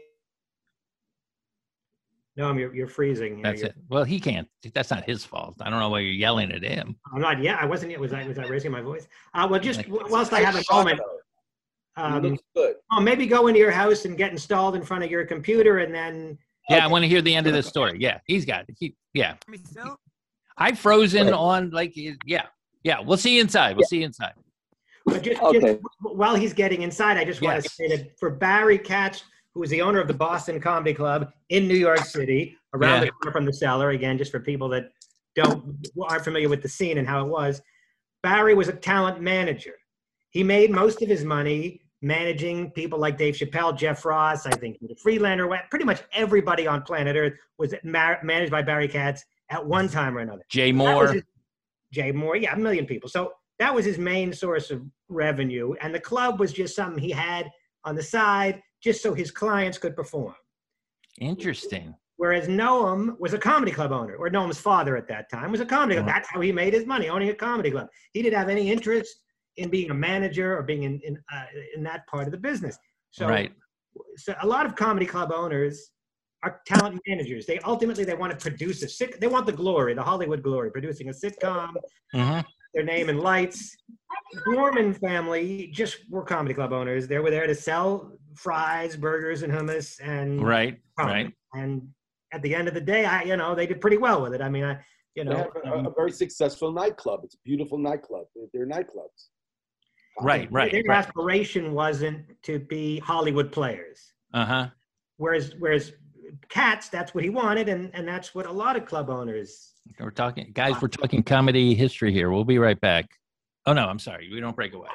Speaker 1: No, I'm, you're, you're freezing. Here.
Speaker 2: That's
Speaker 1: you're,
Speaker 2: it. Well, he can't. That's not his fault. I don't know why you're yelling at him.
Speaker 1: I'm not. Yeah, I wasn't. Was I? Was I raising my voice? Uh, well, just whilst I have a moment. Um,
Speaker 5: good.
Speaker 1: Oh, maybe go into your house and get installed in front of your computer, and then.
Speaker 2: Yeah,
Speaker 1: okay.
Speaker 2: I want to hear the end of this story. Yeah, he's got it. He, yeah. I've frozen
Speaker 4: right.
Speaker 2: on like yeah yeah. We'll see you inside. We'll
Speaker 4: yeah.
Speaker 2: see you inside.
Speaker 1: But just,
Speaker 4: okay.
Speaker 1: just while he's getting inside, I just
Speaker 2: yes.
Speaker 1: want to say that for Barry Katz, who is the owner of the Boston Comedy Club in New York City, around
Speaker 2: yeah.
Speaker 1: the corner from the Cellar, again, just for people that don't aren't familiar with the scene and how it was, Barry was a talent manager. He made most of his money managing people like Dave Chappelle, Jeff Ross, I think the Freelander, pretty much everybody on planet Earth was ma- managed by Barry Katz at one time or another.
Speaker 2: Jay Moore.
Speaker 1: His, Jay Moore, yeah, a million people. So that was his main source of revenue. And the club was just something he had on the side just so his clients could perform.
Speaker 2: Interesting.
Speaker 1: Whereas Noam was a comedy club owner, or Noam's father at that time was a comedy club.
Speaker 2: Right.
Speaker 1: That's how he made his money, owning a comedy club. He didn't have any interest in being a manager or being in in, uh, in that part of the business. So,
Speaker 2: Right.
Speaker 1: so a lot of comedy club owners are talent managers. They ultimately they want to produce a sit. They want the glory, the Hollywood glory, producing a sitcom,
Speaker 2: hmm
Speaker 1: their name in lights. The Gorman family just were comedy club owners. They were there to sell fries, burgers, and hummus, and
Speaker 2: Right.
Speaker 1: comedy.
Speaker 2: Right.
Speaker 1: And at the end of the day, I you know they did pretty well with it. I mean, I you
Speaker 5: They
Speaker 1: know
Speaker 5: have a, a very successful nightclub. It's a beautiful nightclub. They're, they're nightclubs.
Speaker 2: Right. Right.
Speaker 1: their
Speaker 2: Right.
Speaker 1: aspiration wasn't to be Hollywood players.
Speaker 2: Uh huh.
Speaker 1: Whereas whereas Katz, that's what he wanted, and and that's what a lot of club owners.
Speaker 2: We're talking, guys. We're talking comedy history here. We'll be right back. Oh no, I'm sorry. We don't break away.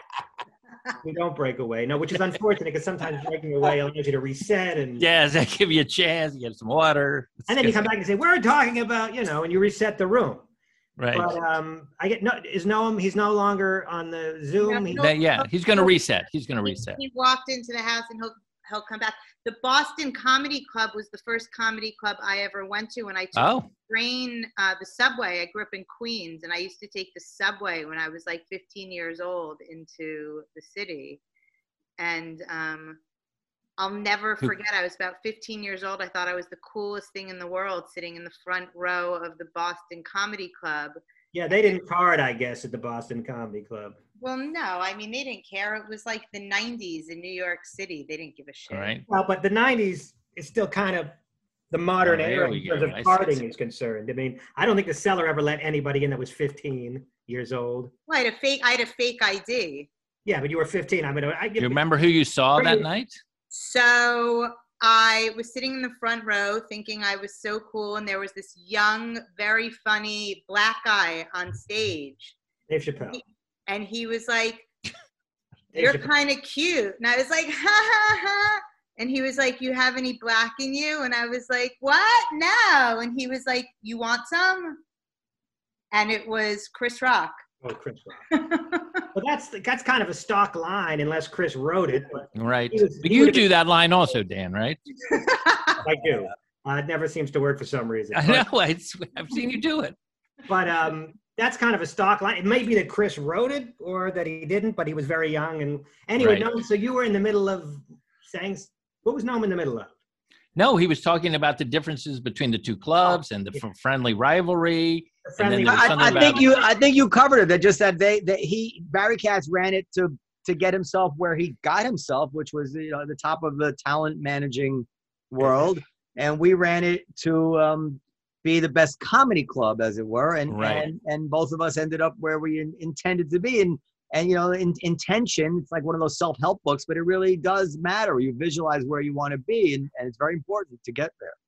Speaker 1: We don't break away. No, which is unfortunate because sometimes breaking away allows you to reset and
Speaker 2: Yes, I give you a chance. You get some water.
Speaker 1: and then you come back and say we're talking about you know, and you reset the room.
Speaker 2: Right.
Speaker 1: But um, I get no is Noam. He's no longer on the Zoom. He,
Speaker 3: No,
Speaker 2: That- yeah, he's going to reset. He's going to
Speaker 3: He-
Speaker 2: reset.
Speaker 3: He walked into the house and he'll he'll come back. The Boston Comedy Club was the first comedy club I ever went to, and I took
Speaker 2: Oh,
Speaker 3: the train, uh, the subway. I grew up in Queens, and I used to take the subway when I was like fifteen years old into the city. And um, I'll never
Speaker 2: Who-
Speaker 3: forget. I was about fifteen years old. I thought I was the coolest thing in the world, sitting in the front row of the Boston Comedy Club.
Speaker 1: yeah, they didn't card, I guess, at the Boston Comedy Club.
Speaker 3: Well, no, I mean, they didn't care. It was like the nineties in New York City. They didn't give a shit.
Speaker 2: all right.
Speaker 1: Well, but the nineties is still kind of the modern
Speaker 2: Oh, there
Speaker 1: era
Speaker 2: we
Speaker 1: in terms
Speaker 2: go.
Speaker 1: of
Speaker 2: I see, I
Speaker 1: carding
Speaker 2: see.
Speaker 1: is concerned. I mean, I don't think the Cellar ever let anybody in that was fifteen years old.
Speaker 3: Well, I had a fake. I had a fake I D.
Speaker 1: Yeah, but you were fifteen. I mean, I
Speaker 2: You remember who you saw that night?
Speaker 3: So I was sitting in the front row thinking I was so cool, and there was this young, very funny black guy on stage,
Speaker 1: Dave Chappelle.
Speaker 3: and he was like,
Speaker 1: Dave
Speaker 3: "You're
Speaker 1: Chappelle.
Speaker 3: kind of cute," and I was like, "Ha ha ha." And he was like, "You have any black in you?" And I was like, "What? No." And he was like, "You want some?" And it was Chris Rock.
Speaker 1: Oh, Chris Rock. Well, that's that's kind of a stock line, unless Chris wrote it. But
Speaker 2: Right.
Speaker 1: He was-
Speaker 2: But
Speaker 1: he
Speaker 2: you
Speaker 1: would've
Speaker 2: do
Speaker 1: been-
Speaker 2: that line also, Dan, right?
Speaker 1: I do. Uh, it never seems to work for some reason.
Speaker 2: I
Speaker 1: But,
Speaker 2: know. It's, I've seen you do it.
Speaker 1: but um, that's kind of a stock line. It may be that Chris wrote it or that he didn't, but he was very young. And anyway,
Speaker 2: Right.
Speaker 1: no. So you were in the middle of saying what was Noam in the middle of?
Speaker 2: No, he was talking about the differences between the two clubs and the f- friendly rivalry.
Speaker 1: The
Speaker 2: And then
Speaker 1: friendly-
Speaker 2: there was
Speaker 4: I,
Speaker 2: something
Speaker 4: I
Speaker 2: about-
Speaker 4: think you I think you covered it. That just that they that he Barry Katz ran it to to get himself where he got himself, which was you know the top of the talent managing world, and we ran it to um, be the best comedy club, as it were, and
Speaker 2: Right.
Speaker 4: and and both of us ended up where we in, intended to be, and and you know in, intention. It's like one of those self help books, but it really does matter. You visualize where you want to be, and, and it's very important to get there.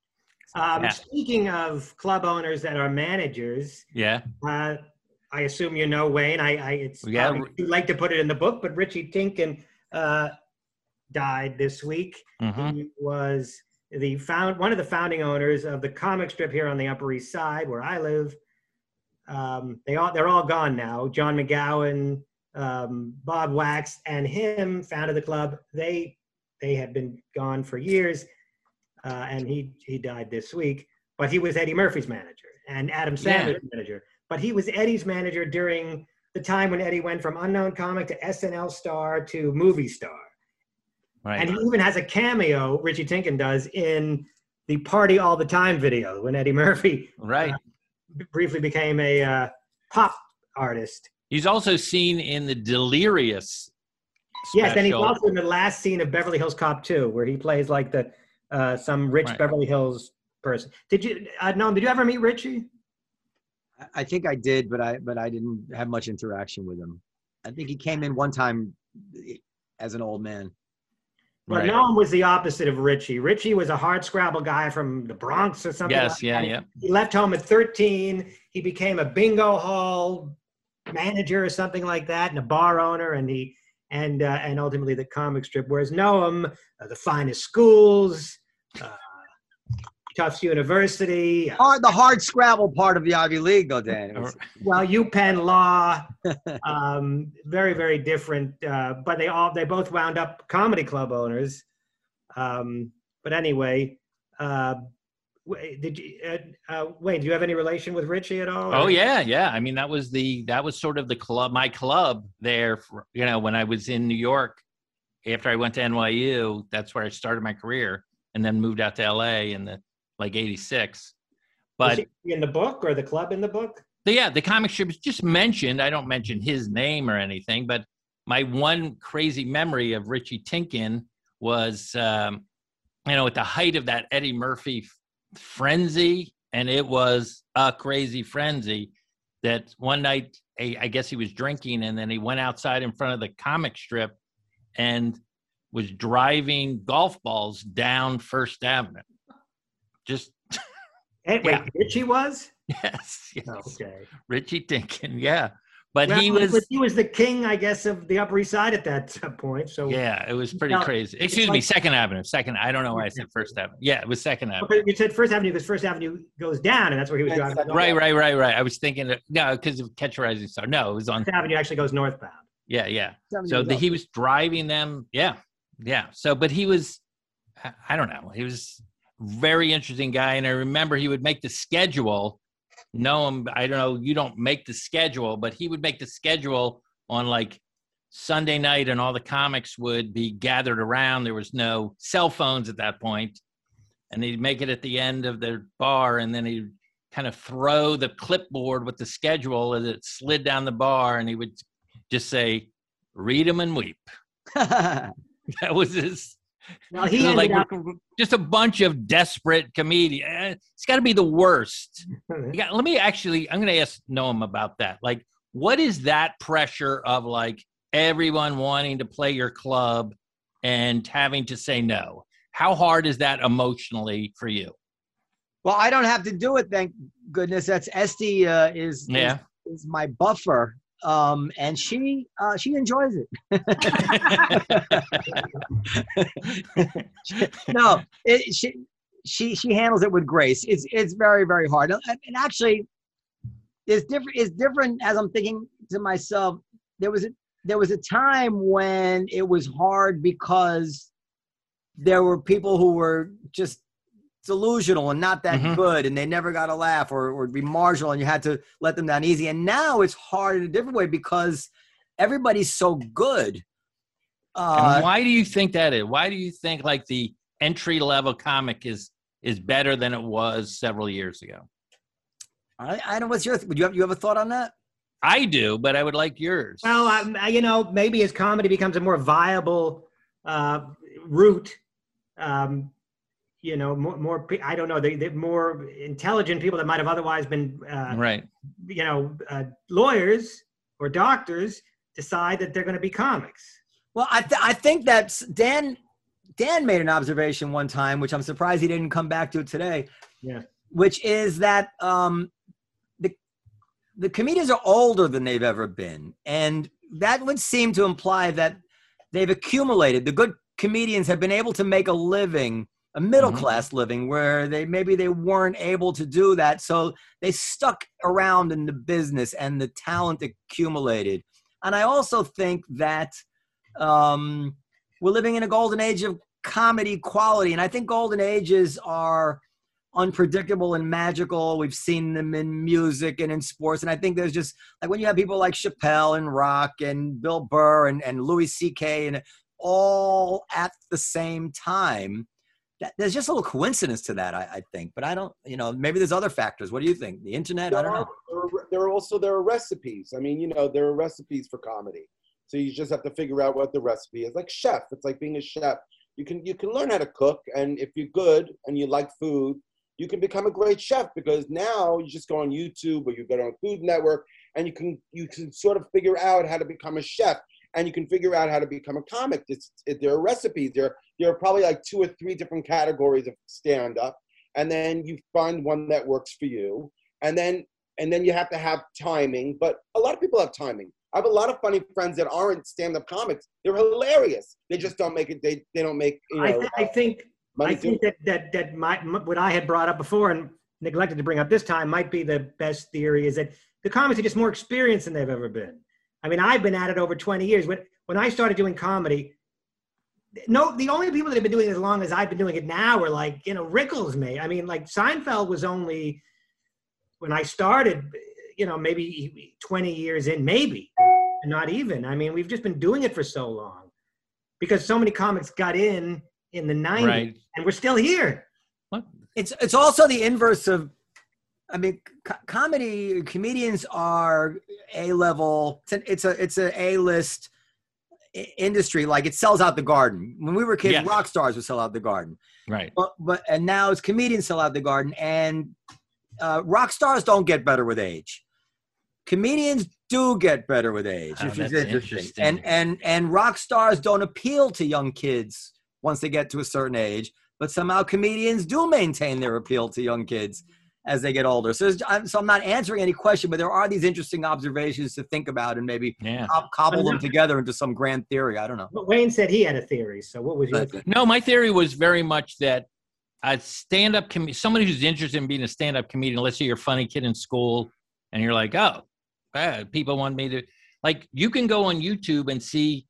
Speaker 1: Um,
Speaker 2: Yeah.
Speaker 1: Speaking of club owners that are managers,
Speaker 2: Yeah.
Speaker 1: uh, I assume you know Wayne. I, I it's
Speaker 2: Yeah.
Speaker 1: probably too late to put it in the book, but Richie Tinkin uh, died this week.
Speaker 2: hmm
Speaker 1: He was the found one of the founding owners of the comic strip here on the Upper East Side, where I live. Um, they all they're all gone now. John McGowan, um, Bob Wax, and him founded the club. They they had been gone for years, uh, and he he died this week. But he was Eddie Murphy's manager and Adam
Speaker 2: Yeah.
Speaker 1: Sandler's manager. But he was Eddie's manager during the time when Eddie went from unknown comic to S N L star to movie star.
Speaker 2: Right.
Speaker 1: And he even has a cameo, Richie Tinkin does, in the Party All the Time video when Eddie Murphy
Speaker 2: right.
Speaker 1: b- briefly became a uh, pop artist.
Speaker 2: He's also seen in the Delirious.
Speaker 1: Yes, and he's
Speaker 2: special.
Speaker 1: also in the last scene of Beverly Hills Cop two, where he plays like the uh, some rich
Speaker 2: Right.
Speaker 1: Beverly Hills person. Did you, uh, no, did you ever meet Richie?
Speaker 4: I- I think I did, but I but I didn't have much interaction with him. I think he came in one time as an old man.
Speaker 1: But
Speaker 2: Right.
Speaker 1: Noam was the opposite of Richie. Richie was a hard scrabble guy from the Bronx or something.
Speaker 2: Yes,
Speaker 1: like
Speaker 2: yeah,
Speaker 1: that.
Speaker 2: yeah.
Speaker 1: He left home at thirteen. He became a bingo hall manager or something like that, and a bar owner, and he and uh, and ultimately the comic strip. Whereas Noam, uh, the finest schools, uh, Tufts University, uh,
Speaker 4: Hard, the hard scrabble part of the Ivy League, though, Dan. It was-
Speaker 1: well, UPenn Law, um, very very different. Uh, but they all they both wound up comedy club owners. Um, but anyway, uh, Wait, did you, uh, uh, Wayne, do you have any relation with Richie at all?
Speaker 2: Oh
Speaker 1: or-
Speaker 2: yeah, yeah. I mean, that was the that was sort of the club, my club there. For, you know, when I was in New York, after I went to N Y U, that's where I started my career, and then moved out to L A in the like eighty-six.
Speaker 1: Was
Speaker 2: But
Speaker 1: he in the book or the club in the book?
Speaker 2: the, yeah, the comic strip is just mentioned. I don't mention his name or anything, but my one crazy memory of Richie Tinkin was, um, you know, at the height of that Eddie Murphy frenzy, and it was a crazy frenzy, that one night I I guess he was drinking, and then he went outside in front of the comic strip and was driving golf balls down First Avenue. Just
Speaker 1: Hey, wait,
Speaker 2: Yeah.
Speaker 1: Richie was?
Speaker 2: yes, yes.
Speaker 1: Okay.
Speaker 2: Richie Tinkin, yeah. But
Speaker 1: Well,
Speaker 2: he was,
Speaker 1: he was the king, I guess, of the Upper East Side at that point. So
Speaker 2: yeah, it was pretty
Speaker 1: Now,
Speaker 2: crazy.
Speaker 1: it's
Speaker 2: Excuse me,
Speaker 1: like-
Speaker 2: Second Avenue. Second, I don't know why I said First Avenue. Yeah, it was Second Avenue.
Speaker 1: Okay, you said First Avenue because First Avenue goes down, and that's where he was
Speaker 5: Right,
Speaker 1: driving.
Speaker 5: second-
Speaker 2: Right, right, right, right. I was thinking, that, no, because of Catch a Rising Star. No, it was on,
Speaker 1: First Avenue actually goes northbound.
Speaker 2: yeah, yeah.
Speaker 4: Seven
Speaker 2: So
Speaker 4: years
Speaker 2: the,
Speaker 4: old.
Speaker 2: he was driving them. Yeah, yeah. So, but he was, I- I don't know, he was a very interesting guy. And I remember he would make the schedule. No, I'm- I don't know, you don't make the schedule, but he would make the schedule on like Sunday night, and all the comics would be gathered around. There was no cell phones at that point. And he'd make it at the end of the bar, and then he'd kind of throw the clipboard with the schedule as it slid down the bar, and he would just say, read them and weep. That was his,
Speaker 1: Well, he
Speaker 2: you know,
Speaker 1: ended
Speaker 2: like
Speaker 1: up,
Speaker 2: just a bunch of desperate comedians. It's got to be the worst. You got, let me actually, I'm going to ask Noam about that. Like, what is that pressure of like everyone wanting to play your club and having to say no? How hard is that emotionally for you?
Speaker 4: Well, I don't have to do it, thank goodness. That's Esty uh, is,
Speaker 2: Yeah.
Speaker 4: is is my buffer, um, and she uh, she enjoys it. No, it, she she she handles it with grace. It's it's very very hard, and actually, it's different. It's different as I'm thinking to myself. There was a there was a time when it was hard because there were people who were just delusional and not that
Speaker 2: Mhm.
Speaker 4: good, and they never got a laugh, or or be marginal, and you had to let them down easy. And now it's hard in a different way because everybody's so good. Uh,
Speaker 2: And why do you think that is? Why do you think like the entry level comic is is better than it was several years ago?
Speaker 4: I, I don't know what's your. Would you have you have a thought on that?
Speaker 2: I do, but I would like yours.
Speaker 1: well, I, I- you know, maybe as comedy becomes a more viable uh, route, um, you know, more, more pe- I don't know, the, the more intelligent people that might have otherwise been, uh,
Speaker 2: Right.
Speaker 1: you know, uh, lawyers or doctors decide that they're going to be comics.
Speaker 4: Well, I th- I think that Dan Dan made an observation one time, which I'm surprised he didn't come back to today.
Speaker 1: Yeah.
Speaker 4: Which is that um, the the comedians are older than they've ever been, and that would seem to imply that they've accumulated. The good comedians have been able to make a living, a middle class living, where they maybe they weren't able to do that, so they stuck around in the business, and the talent accumulated. And I also think that um, we're living in a golden age of comedy quality, and I think golden ages are unpredictable and magical. We've seen them in music and in sports, and I think there's just like when you have people like Chappelle and Rock and Bill Burr and, and Louis C K and all at the same time, that, there's just a little coincidence to that, I, I think. But I don't, you know, maybe there's other factors. What do you think? The internet? I
Speaker 5: There
Speaker 4: don't
Speaker 5: are,
Speaker 4: know.
Speaker 5: there are- there are also there are recipes. I mean, you know, there are recipes for comedy. So you just have to figure out what the recipe is. Like chef, it's like being a chef. You can you can learn how to cook, and if you're good and you like food, you can become a great chef, because now you just go on YouTube or you go on Food Network, and you can you can sort of figure out how to become a chef, and you can figure out how to become a comic. It's, it, there are recipes. There there are probably like two or three different categories of stand-up, and then you find one that works for you, and then and then you have to have timing. But a lot of people have timing. I have a lot of funny friends that aren't stand-up comics. They're hilarious. They just don't make it. They they don't make you know.
Speaker 1: I, th- I think
Speaker 5: money
Speaker 1: I think that that that my, m- what I had brought up before and neglected to bring up this time might be the best theory, is that the comics are just more experienced than they've ever been. I mean, I've been at it over twenty years. When when I started doing comedy, no, the only people that have been doing it as long as I've been doing it now are like, you know, Rickles me. I mean, like Seinfeld was only, when I started, you know, maybe twenty years in, maybe, not even. I mean, we've just been doing it for so long because so many comics got in in the nineties, right. And we're still here.
Speaker 2: What?
Speaker 6: It's it's also the inverse of, I mean, co- comedy comedians are A-level. It's a, it's a it's a A-list industry. Like it sells out the garden. When we were kids, yes. rock stars would sell out the garden.
Speaker 2: Right.
Speaker 6: But, but and now it's comedians sell out the garden, and uh, rock stars don't get better with age. Comedians do get better with age,
Speaker 2: oh,
Speaker 6: which is interesting.
Speaker 2: interesting.
Speaker 6: And and and rock stars don't appeal to young kids once they get to a certain age, but somehow comedians do maintain their appeal to young kids as they get older. So, I'm, so I'm not answering any question, but there are these interesting observations to think about and maybe
Speaker 2: yeah.
Speaker 6: co- cobble them together into some grand theory. I don't know.
Speaker 1: But Wayne said he had a theory. So what was your theory?
Speaker 2: No, my theory was very much that a stand-up com- somebody who's interested in being a stand-up comedian, let's say you're a funny kid in school and you're like, oh, uh, people want me to, like, you can go on YouTube and see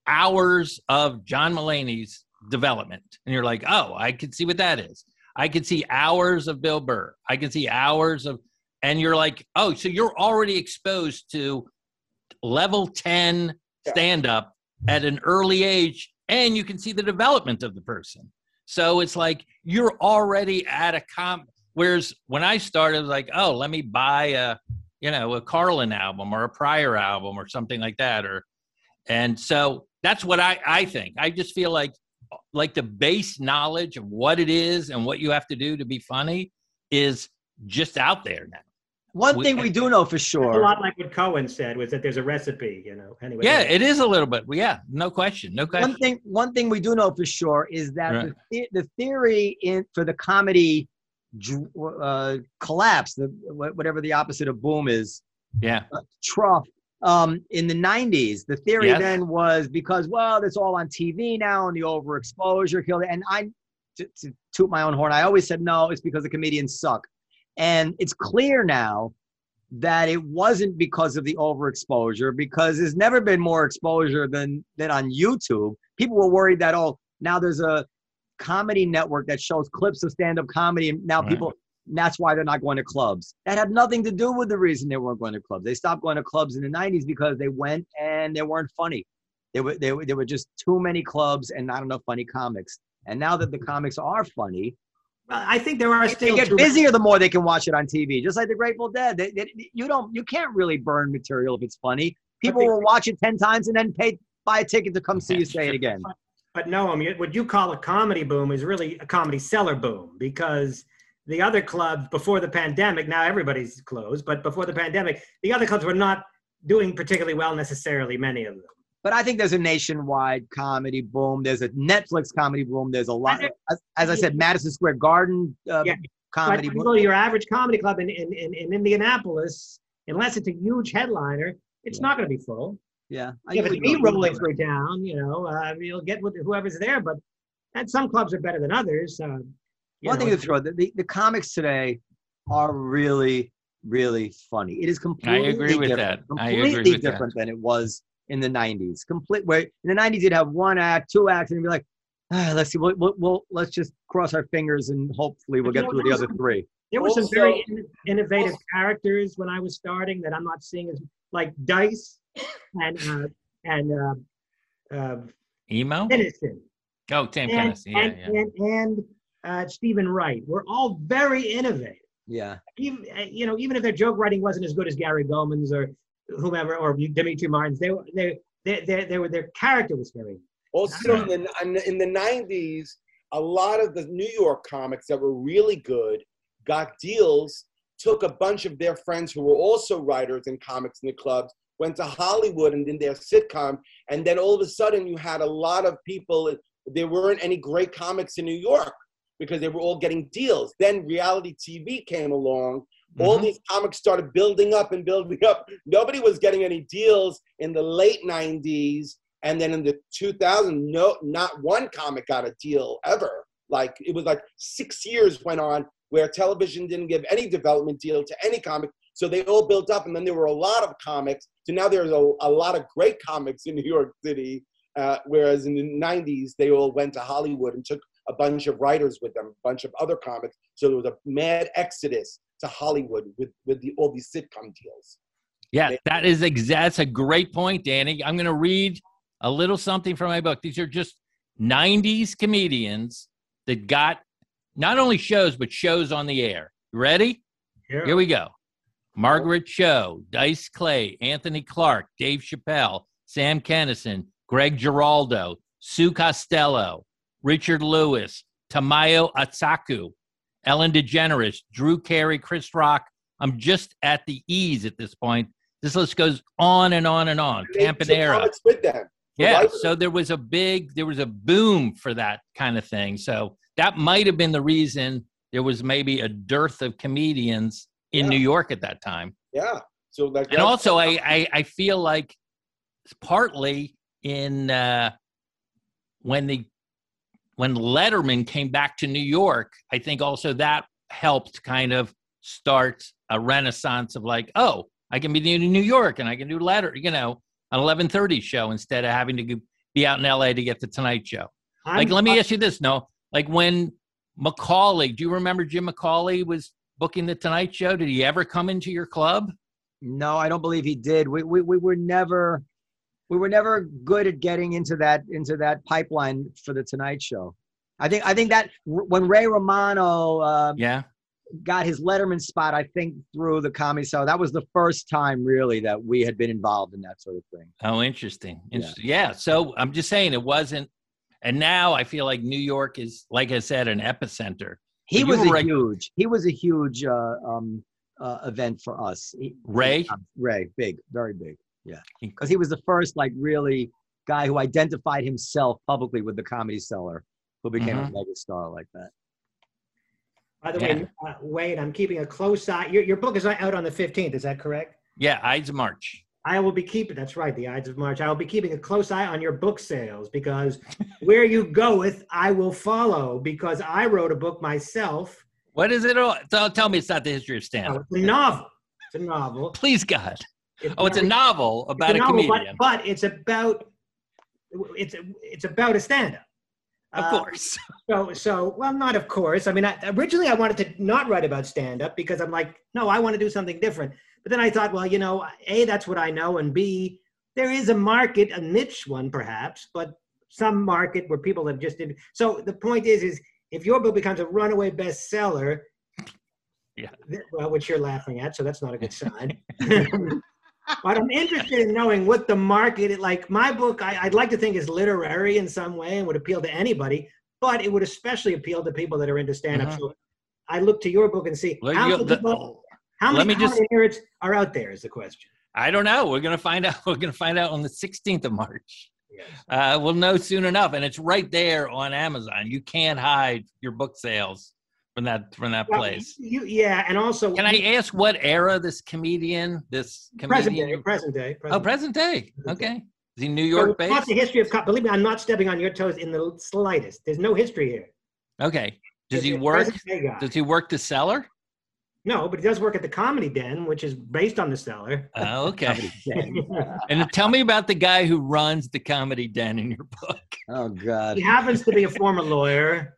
Speaker 2: hours of John Mulaney's development. And you're like, oh, I can see what that is. I can see hours of Bill Burr. I can see hours of, and you're like, oh, so you're already exposed to level ten stand-up at an early age, and you can see the development of the person. So it's like you're already at a comp. Whereas when I started, it was like, oh, let me buy a, you know, a Carlin album or a Pryor album or something like that. Or, and so that's what I, I think. I just feel like, like the base knowledge of what it is and what you have to do to be funny is just out there now.
Speaker 6: One
Speaker 2: we,
Speaker 6: thing we do know for sure.
Speaker 1: A lot like what Cohen said was that there's a recipe, you know. Anyway.
Speaker 2: Yeah, it is a little bit. Yeah, no question. No question.
Speaker 6: One thing, one thing we do know for sure is that
Speaker 2: right.
Speaker 6: the, the theory in for the comedy uh, collapse, the whatever the opposite of boom is.
Speaker 2: Yeah.
Speaker 6: Uh, trough. Um, in the nineties, the theory
Speaker 2: yes.
Speaker 6: then was because, well, it's all on T V now and the overexposure killed it. And I, to, to toot my own horn, I always said, no, it's because the comedians suck. And it's clear now that it wasn't because of the overexposure, because there's never been more exposure than, than on YouTube. People were worried that, oh, now there's a comedy network that shows clips of stand-up comedy. And now right. people, that's why they're not going to clubs. That had nothing to do with the reason they weren't going to clubs. They stopped going to clubs in the nineties because they went and they weren't funny. They were, they were, there were just too many clubs and not enough funny comics. And now that the comics are funny,
Speaker 1: well, I think there are still
Speaker 6: they get busier the more they can watch it on T V. Just like the Grateful Dead, they, they, you don't, you can't really burn material if it's funny. People they, will watch it ten times and then pay buy a ticket to come see you say it again.
Speaker 1: But no, I mean, what you call a comedy boom is really a comedy seller boom, because the other clubs before the pandemic, now everybody's closed, but before the pandemic, the other clubs were not doing particularly well necessarily, many of them.
Speaker 6: But I think there's a nationwide comedy boom. There's a Netflix comedy boom. There's a lot, as, as I said, Madison Square Garden uh, yeah. comedy
Speaker 1: but
Speaker 6: boom.
Speaker 1: Go to your average comedy club in, in, in, in Indianapolis, unless it's a huge headliner, it's yeah. not going to be full.
Speaker 6: Yeah.
Speaker 1: If it's me rolling through town, you know, uh, you'll get with whoever's there, but and some clubs are better than others. Uh,
Speaker 6: One know, thing to throw, the, the, the comics today are really, really funny. It is completely
Speaker 2: I agree with
Speaker 6: different,
Speaker 2: that. I
Speaker 6: completely
Speaker 2: agree with
Speaker 6: different
Speaker 2: that.
Speaker 6: than it was in the nineties. Complete, where in the nineties you'd have one act, two acts, and you'd be like, ah, let's see, we'll, we'll, we'll let's just cross our fingers and hopefully we'll get through the other three.
Speaker 1: There were some also, very innovative also, characters when I was starting that I'm not seeing as like Dice and uh, and uh, uh,
Speaker 2: Emo
Speaker 1: Tennyson.
Speaker 2: Oh, Tim
Speaker 1: and,
Speaker 2: Kennison, yeah,
Speaker 1: and,
Speaker 2: yeah.
Speaker 1: and and uh, Stephen Wright were all very innovative.
Speaker 6: Yeah.
Speaker 1: Even you know, even if their joke writing wasn't as good as Gary Goldman's or whomever or Dimitri Martin's, they were they they they, they were their character was very.
Speaker 5: Also, in the in the nineties, a lot of the New York comics that were really good got deals. Took a bunch of their friends who were also writers and comics in the clubs, went to Hollywood and did their sitcom, and then all of a sudden you had a lot of people. There weren't any great comics in New York because they were all getting deals. Then reality T V came along. Mm-hmm. All these comics started building up and building up. Nobody was getting any deals in the late nineties. And then in the two thousands, no, not one comic got a deal ever. Like it was like six years went on where television didn't give any development deal to any comic. So they all built up, and then there were a lot of comics. So now there's a, a lot of great comics in New York City. Uh, whereas in the nineties, they all went to Hollywood and took a bunch of writers with them, a bunch of other comics. So there was a mad exodus to Hollywood with, with the, all these sitcom deals.
Speaker 2: Yeah, that is exact. That's a great point, Danny. I'm going to read a little something from my book. These are just nineties comedians that got not only shows, but shows on the air. You ready?
Speaker 1: Yeah.
Speaker 2: Here we go. Margaret Cho, Dice Clay, Anthony Clark, Dave Chappelle, Sam Kinison, Greg Giraldo, Sue Costello, Richard Lewis, Tamayo Atsaku, Ellen DeGeneres, Drew Carey, Chris Rock. I'm just at the E's at this point. This list goes on and on and on.
Speaker 5: They took
Speaker 2: Campanera.
Speaker 5: comics with them. The
Speaker 2: Yeah,
Speaker 5: writers.
Speaker 2: so there was a big, there was a boom for that kind of thing. So that might have been the reason there was maybe a dearth of comedians in
Speaker 5: Yeah.
Speaker 2: New York at that time.
Speaker 5: Yeah. So like,
Speaker 2: And also, I, I, I feel like partly in uh, when the when Letterman came back to New York, I think also that helped kind of start a renaissance of like, oh, I can be in New York and I can do letter, you know, an eleven thirty show instead of having to be out in L A to get the Tonight Show.
Speaker 1: I'm,
Speaker 2: Like, let me ask you this, no, like when Macaulay, do you remember Jim Macaulay was booking the Tonight Show? Did he ever come into your club?
Speaker 6: No, I don't believe he did. We, we we were never we were never good at getting into that into that pipeline for the Tonight Show. I think I think that when Ray Romano uh,
Speaker 2: Yeah.
Speaker 6: got his Letterman spot, I think through the Comedy Cellar, that was the first time really that we had been involved in that sort of thing.
Speaker 2: Oh, interesting. Interesting. Yeah. yeah. So I'm just saying it wasn't. And now I feel like New York is, like I said, an epicenter.
Speaker 6: He
Speaker 2: But
Speaker 6: was
Speaker 2: you
Speaker 6: a
Speaker 2: were right-
Speaker 6: huge. He was a huge uh, um, uh, event for us. He-
Speaker 2: Ray?
Speaker 6: Ray, big, very big. Yeah, because he was the first like really guy who identified himself publicly with the Comedy Cellar, who became
Speaker 2: Mhm.
Speaker 6: a mega star like that.
Speaker 1: By the
Speaker 2: Yeah.
Speaker 1: way, uh, Wade, I'm keeping a close eye. Your, your book is out on the fifteenth. Is that correct?
Speaker 2: Yeah. Ides of March.
Speaker 1: I will be keeping, that's right, the Ides of March. I will be keeping a close eye on your book sales because where you goeth, I will follow because I wrote a book myself.
Speaker 2: What is it? all? Tell, tell me it's not the history of
Speaker 1: Oh,
Speaker 2: stand-up.
Speaker 1: it's a novel. It's a novel.
Speaker 2: Please, God.
Speaker 1: It's
Speaker 2: Oh, it's a
Speaker 1: very-
Speaker 2: novel
Speaker 1: it's
Speaker 2: about a,
Speaker 1: novel, but-
Speaker 2: comedian.
Speaker 1: But, it's about it's it's about a stand-up.
Speaker 2: Of
Speaker 1: Uh,
Speaker 2: course.
Speaker 1: So, so well, not of course. I mean, I, originally I wanted to not write about stand-up because I'm like, no, I want to do something different. But then I thought, well, you know, A, that's what I know, and B, there is a market, a niche one perhaps, but some market where people have just did. So the point is, is if your book becomes a runaway bestseller,
Speaker 2: Yeah.
Speaker 1: th- well, which you're laughing at, so that's not a good sign. But I'm interested in knowing what the market, like my book, I, I'd like to think is literary in some way and would appeal to anybody, but it would especially appeal to people that are into stand-up.
Speaker 2: Mhm.
Speaker 1: So I look to your book and see
Speaker 2: Look,
Speaker 1: how
Speaker 2: you-
Speaker 1: many
Speaker 2: the-
Speaker 1: people, how
Speaker 2: let
Speaker 1: many
Speaker 2: me just-
Speaker 1: comedy nerds are out there is the question.
Speaker 2: I don't know. We're gonna find out. We're gonna find out on the sixteenth of March.
Speaker 1: Yes.
Speaker 2: Uh, we'll know soon enough, and it's right there on Amazon. You can't hide your book sales from that from that
Speaker 1: Well,
Speaker 2: place.
Speaker 1: You, yeah, and also
Speaker 2: Can I ask what era this comedian, this
Speaker 1: present
Speaker 2: comedian?
Speaker 1: day, present day.
Speaker 2: Oh, present day.
Speaker 1: Present day.
Speaker 2: Okay. Is he New
Speaker 1: So
Speaker 2: York
Speaker 1: it's not
Speaker 2: based?
Speaker 1: the history of, co- believe me, I'm not stepping on your toes in the slightest. There's no history here.
Speaker 2: Okay. Does
Speaker 1: It's
Speaker 2: he
Speaker 1: a
Speaker 2: work?
Speaker 1: present day guy.
Speaker 2: Does he work the cellar?
Speaker 1: No, but he does work at the Comedy Den, which is based on the cellar.
Speaker 2: Oh, okay. And tell me about the guy who runs the Comedy Den in your book.
Speaker 6: Oh God.
Speaker 1: He happens to be a former lawyer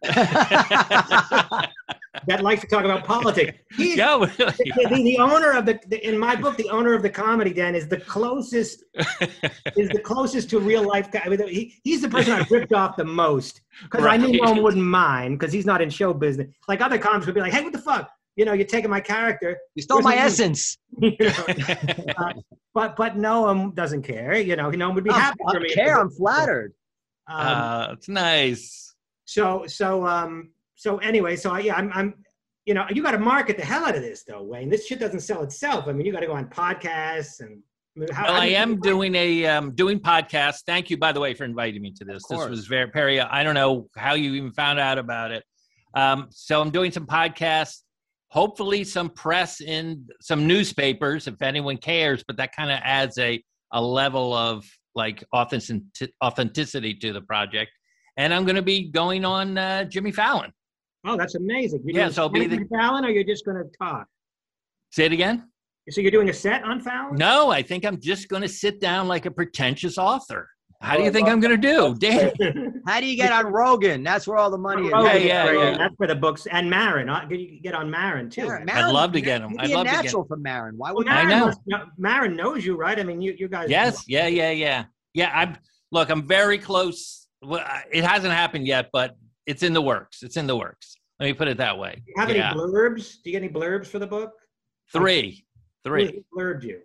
Speaker 1: that likes to talk about politics. He's
Speaker 2: Yeah, really.
Speaker 1: the, the, the owner of the, the in my book, the owner of the Comedy Den is the closest is the closest to real life. I mean, he, he's the person I've ripped off the most because I knew no one
Speaker 2: Right.
Speaker 1: wouldn't mind because he's not in show business. Like other comics would be like, "Hey, what the fuck? You know, you're taking my character."
Speaker 6: You stole my
Speaker 1: Where's the-
Speaker 6: essence.
Speaker 1: You know? uh, but but no one doesn't care. You know, no one would be
Speaker 6: I
Speaker 1: happy for me.
Speaker 6: care. I'm flattered.
Speaker 1: Um,
Speaker 2: Uh, it's nice.
Speaker 1: So so um so anyway, so I, yeah, I'm I'm you know you got to market the hell out of this though, Wayne. This shit doesn't sell itself. I mean, you got to go on podcasts and. I mean, how,
Speaker 2: Well,
Speaker 1: how
Speaker 2: I
Speaker 1: do you-
Speaker 2: am doing a um, doing podcasts. Thank you, by the way, for inviting me to this. This
Speaker 6: course.
Speaker 2: was very, Perry. I don't know how you even found out about it. Um, so I'm doing some podcasts. Hopefully, some press in some newspapers, if anyone cares. But that kind of adds a a level of like authentic, authenticity to the project. And I'm going to be going on uh, Jimmy Fallon.
Speaker 1: Oh, that's amazing. You're
Speaker 2: Yeah,
Speaker 1: doing
Speaker 2: so I'll be
Speaker 1: stand-up
Speaker 2: the-
Speaker 1: on Fallon, or you're just going to talk.
Speaker 2: Say it again.
Speaker 1: So you're doing a set on Fallon?
Speaker 2: No, I think I'm just going to sit down like a pretentious author. How do you think I'm going to do? Dan?
Speaker 6: How do you get on Rogan? That's where all the money is.
Speaker 1: Rogan,
Speaker 2: yeah,
Speaker 1: right?
Speaker 2: yeah.
Speaker 1: That's for the books. And Marin. uh, You can get on Marin, too.
Speaker 6: Marin,
Speaker 2: I'd love to get him.
Speaker 6: You'd
Speaker 2: I'd
Speaker 6: be a
Speaker 2: love to get
Speaker 6: natural for Marin. Why
Speaker 1: Well,
Speaker 6: would
Speaker 1: Marin,
Speaker 2: I know.
Speaker 1: must know- Marin knows you, right? I mean, you, you guys.
Speaker 2: Yes. Yeah, yeah, yeah. Yeah, I'm look, I'm very close. Well, I- it hasn't happened yet, but it's in the works. It's in the works. Let me put it that way.
Speaker 1: Do you have
Speaker 2: Yeah.
Speaker 1: any blurbs? Do you get any blurbs for the book?
Speaker 2: Three. Three.
Speaker 1: Who blurbed you?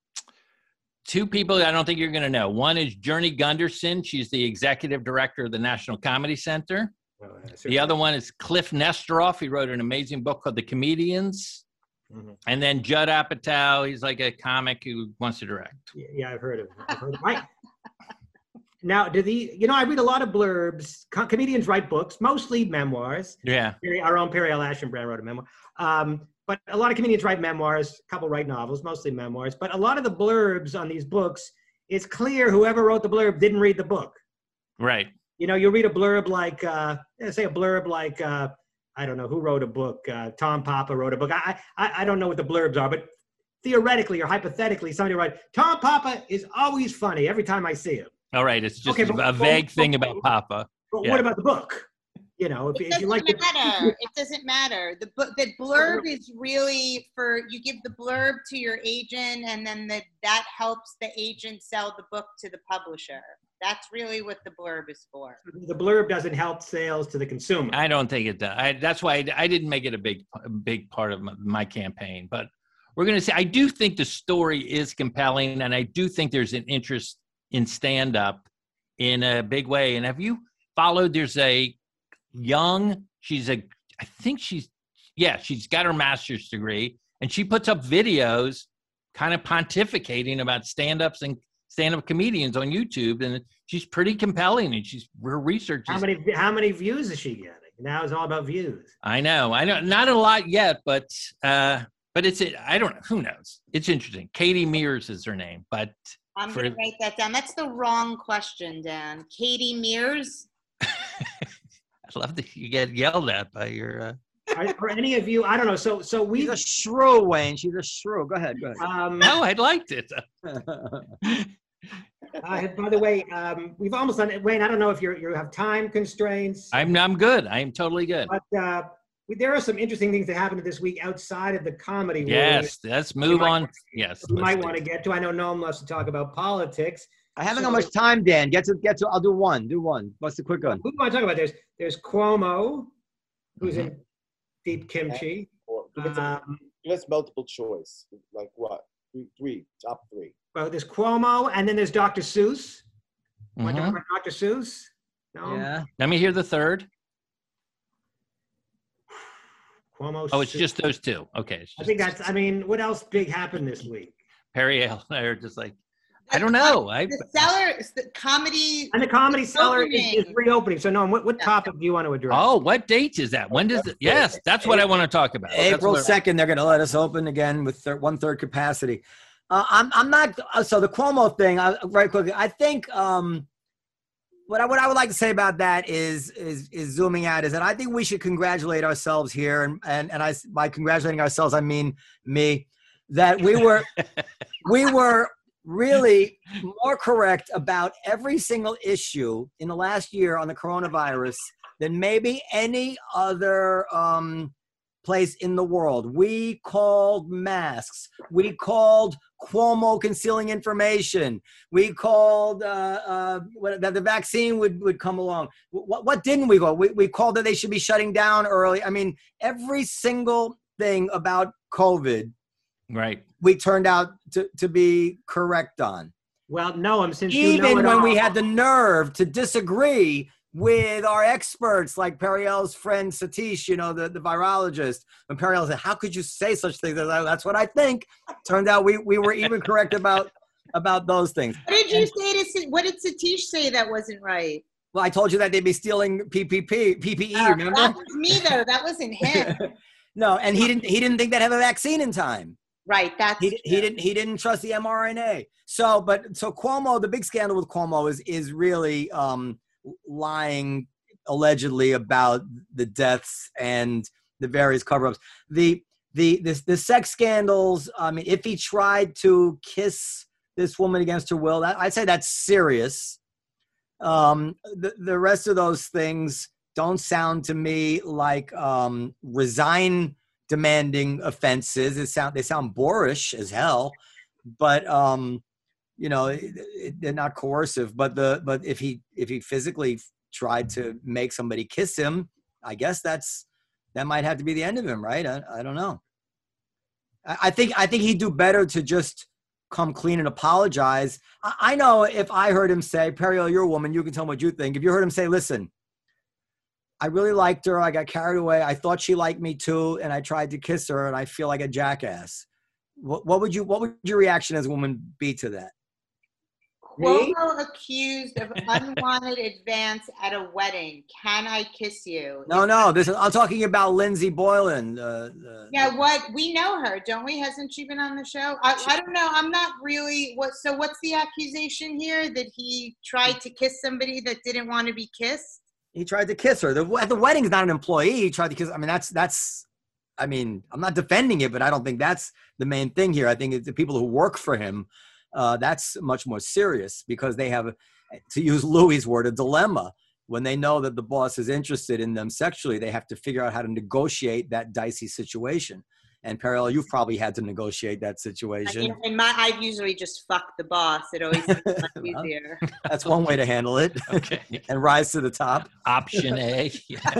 Speaker 2: Two people I don't think you're going to know. One is Journey Gunderson. She's the executive director of the National Comedy Center.
Speaker 1: Oh, yeah,
Speaker 2: The other one is Cliff Nesteroff. He wrote an amazing book called The Comedians.
Speaker 1: Mhm.
Speaker 2: And then Judd Apatow. He's like a comic who wants to direct.
Speaker 1: Yeah, yeah, I've heard of. I've heard of right. Now, do the you know I read a lot of blurbs. Co- comedians write books, mostly memoirs.
Speaker 2: Yeah.
Speaker 1: Perry- Our own Perry L. Ashenbrand wrote a memoir. Um, but a lot of comedians write memoirs. A couple write novels, mostly memoirs. But a lot of the blurbs on these books, it's clear whoever wrote the blurb didn't read the book.
Speaker 2: Right.
Speaker 1: You know, you read a blurb like, uh, say a blurb like, uh, I don't know, who wrote a book? Uh, Tom Papa wrote a book. I, I I don't know what the blurbs are, but theoretically or hypothetically, somebody write, Tom Papa is always funny every time I see him.
Speaker 2: All right. It's just
Speaker 1: Okay, but-
Speaker 2: a vague
Speaker 1: but-
Speaker 2: thing about Papa.
Speaker 1: But
Speaker 2: Yeah.
Speaker 1: what about the book? You know, if,
Speaker 3: It
Speaker 1: if you
Speaker 3: doesn't
Speaker 1: like the,
Speaker 3: matter. It doesn't matter. The book, the blurb is really for you give the blurb to your agent, and then the, that helps the agent sell the book to the publisher. That's really what the blurb is for.
Speaker 1: the blurb doesn't help sales to the consumer.
Speaker 2: I don't think it does. I, that's why I, I didn't make it a big, a big part of my, my campaign. But we're going to say I do think the story is compelling, and I do think there's an interest in stand-up in a big way. And have you followed? There's a young. She's a. I think she's. Yeah, she's got her master's degree, and she puts up videos, kind of pontificating about stand-ups and stand-up comedians on YouTube, and she's pretty compelling. And she's her research.
Speaker 1: How
Speaker 2: Is,
Speaker 1: many how many views is she getting? Now it's all about views.
Speaker 2: I know, I know, not a lot yet, but uh, but it's I don't know. Who knows? It's interesting. Katie Mears is her name, but
Speaker 3: I'm
Speaker 2: For-
Speaker 3: going to write that down. That's the wrong question, Dan. Katie Mears.
Speaker 2: I love that you get yelled at by your. Uh,
Speaker 1: Are, are any of you? I don't know. So so
Speaker 6: She's
Speaker 1: we.
Speaker 6: a shrew, Wayne. She's a shrew. Go ahead. Go ahead.
Speaker 1: Um,
Speaker 2: no, I liked it.
Speaker 1: uh, by the way, um, we've almost done it. Wayne, I don't know if you you have time constraints,
Speaker 2: I'm I'm good. I'm totally good.
Speaker 1: but uh, we, there are some interesting things that happened this week outside of the comedy world.
Speaker 2: Yes, let's move
Speaker 1: might-
Speaker 2: on. Yes,
Speaker 1: We
Speaker 2: let's
Speaker 1: might
Speaker 2: do
Speaker 1: want to
Speaker 2: it.
Speaker 1: get to. I know Noam loves to talk about politics.
Speaker 6: I haven't got much time, Dan. Get to get to. I'll do one. Do one. What's the quick one?
Speaker 1: Who do you want to talk about? There's there's Cuomo, who's
Speaker 2: Mm-hmm.
Speaker 1: in deep kimchi.
Speaker 5: Or give us, a-
Speaker 1: Um,
Speaker 5: give us multiple choice. Like what? Three, three, top three.
Speaker 1: well, there's Cuomo, and then there's Doctor Seuss. Want to
Speaker 2: Mhm.
Speaker 1: talk about Doctor Seuss? No.
Speaker 6: Yeah.
Speaker 2: Let me hear the third.
Speaker 1: Cuomo.
Speaker 2: Oh, it's
Speaker 1: Seuss.
Speaker 2: just those two. Okay. It's
Speaker 1: I
Speaker 2: just
Speaker 1: think that's. I mean, what else big happened this week?
Speaker 2: Perry Ale. They're just like, I don't know. I
Speaker 3: The seller, the comedy.
Speaker 1: And the Comedy Cellar is, is
Speaker 3: Opening.
Speaker 1: reopening. So, Noam, what, what
Speaker 3: Yeah.
Speaker 1: topic do you want to address?
Speaker 2: oh, what date is that? When does it? Yes, that's what I want to talk about. That's
Speaker 6: April
Speaker 2: what-
Speaker 6: second, they're going to let us open again with thir- one third capacity. Uh, I'm I'm not uh, so the Cuomo thing. I, very quickly, I think um, what I what I would like to say about that is is is zooming out is that I think we should congratulate ourselves here, and and and I by congratulating ourselves I mean me, that we were we were really more correct about every single issue in the last year on the coronavirus than maybe any other um, place in the world. We called masks. We called Cuomo concealing information. We called uh, uh, what- that the vaccine would, would come along. What, what didn't we go? We, we called that they should be shutting down early. I mean, every single thing about COVID
Speaker 2: Right.
Speaker 6: we turned out to, to be correct on.
Speaker 1: Well, Noam, since you know
Speaker 6: Even
Speaker 1: it
Speaker 6: when
Speaker 1: all,
Speaker 6: we had the nerve to disagree with our experts like Periel's friend Satish, you know, the, the virologist. When Periel said, how could you say such things? I was like, that's what I think. Turned out we, we were even correct about about those things.
Speaker 3: What did you say to? Sa- What did Satish say that wasn't right?
Speaker 6: Well, I told you that they'd be stealing P P P, P P E,
Speaker 3: Uh,
Speaker 6: remember?
Speaker 3: that was me though. That wasn't him.
Speaker 6: No, and he didn't he didn't think they'd have a vaccine in time.
Speaker 3: Right. That's
Speaker 6: He, he didn't he didn't trust the mRNA. So, but so Cuomo, the big scandal with Cuomo is is really um, lying allegedly about the deaths and the various cover-ups. The the the, the sex scandals. I mean, if he tried to kiss this woman against her will, that, I'd say that's serious. Um, the, the rest of those things don't sound to me like um, resign demanding offenses. It sound they sound boorish as hell, but um, you know it, it, they're not coercive. But the but if he if he physically tried to make somebody kiss him, I guess that's that might have to be the end of him, right? I, I don't know. I, I think I think he'd do better to just come clean and apologize. I, I know if I heard him say, Periel, you're a woman, you can tell me what you think. If you heard him say, listen, I really liked her, I got carried away, I thought she liked me too, and I tried to kiss her, and I feel like a jackass. What, what would you? What would your reaction as a woman be to that?
Speaker 5: Me?
Speaker 3: Cuomo accused of unwanted advance at a wedding. Can I kiss you?
Speaker 6: No, no. This is, I'm talking about Lindsay Boylan. Uh, uh,
Speaker 3: Yeah, what we know her, don't we? Hasn't she been on the show? I, I don't know. I'm not really. What? So what's the accusation here? That he tried to kiss somebody that didn't want to be kissed?
Speaker 6: He tried to kiss her. The, at the wedding is not an employee. He tried to kiss. I mean, that's that's. I mean, I'm not defending it, but I don't think that's the main thing here. I think it's the people who work for him. Uh, that's much more serious because they have, to use Louis' word, a dilemma. When they know that the boss is interested in them sexually, they have to figure out how to negotiate that dicey situation. And Periel, you've probably had to negotiate that situation.
Speaker 3: In, in my, I usually just fuck the boss. It always seems much
Speaker 6: Well,
Speaker 3: easier.
Speaker 6: That's one way to handle it.
Speaker 2: Okay.
Speaker 6: And rise to the top.
Speaker 2: Option A.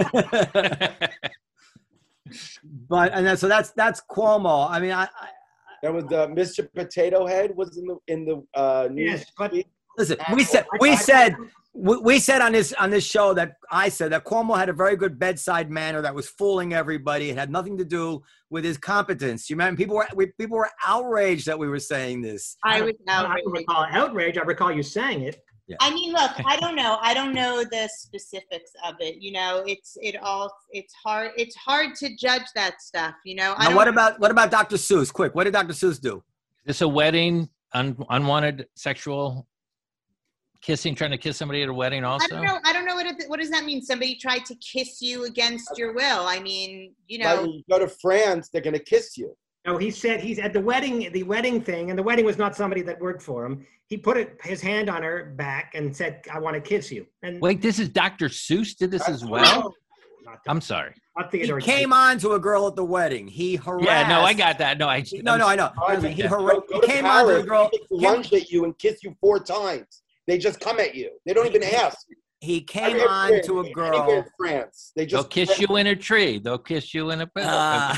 Speaker 6: But and then, so that's that's Cuomo. I mean, I, I
Speaker 5: That was uh, Mister Potato Head was in the in the uh, news.
Speaker 1: Yes, but
Speaker 6: listen. We said we said we, we said on this on this show that I said that Cuomo had a very good bedside manner that was fooling everybody. It had nothing to do with his competence. You remember people were we, people were outraged that we were saying this.
Speaker 3: I was
Speaker 1: I
Speaker 3: outraged.
Speaker 1: don't recall outrage. I recall you saying it.
Speaker 3: I mean, look, I don't know. I don't know the specifics of it. You know, it's it all. It's hard. It's hard to judge that stuff. You know. I
Speaker 6: Now,
Speaker 3: don't,
Speaker 6: what about what about Doctor Seuss? Quick, what did Doctor Seuss do?
Speaker 2: Is this a wedding? Un- unwanted sexual kissing, trying to kiss somebody at a wedding also?
Speaker 3: I don't know. I don't know what it, what does that mean? Somebody tried to kiss you against your will. I mean, you
Speaker 5: Like
Speaker 3: know.
Speaker 5: when you go to France, they're gonna kiss you.
Speaker 1: No, he said he's at the wedding, the wedding thing, and the wedding was not somebody that worked for him. He put it, his hand on her back and said, "I want to kiss you." And
Speaker 2: Wait, this is Doctor Seuss did this as
Speaker 5: That's
Speaker 2: well?
Speaker 1: not,
Speaker 2: I'm sorry.
Speaker 1: not
Speaker 6: He
Speaker 1: Theodore.
Speaker 6: came on to a girl at the wedding. He harassed.
Speaker 2: Yeah, no, I got that. No, I.
Speaker 6: No, no, I know.
Speaker 5: All right,
Speaker 6: He,
Speaker 5: yeah.
Speaker 6: hara-
Speaker 5: Go- go
Speaker 6: he
Speaker 5: to
Speaker 6: came on to a
Speaker 5: Paris,
Speaker 6: girl.
Speaker 5: they take
Speaker 6: came-
Speaker 5: lunge at you and kiss you four times. They just come at you. They don't even ask.
Speaker 6: He came
Speaker 5: Everywhere-
Speaker 6: on to a
Speaker 5: Anywhere
Speaker 6: girl.
Speaker 5: in France, they
Speaker 2: They'll
Speaker 5: just
Speaker 2: kiss you in a tree. They'll kiss you in a.
Speaker 6: Uh,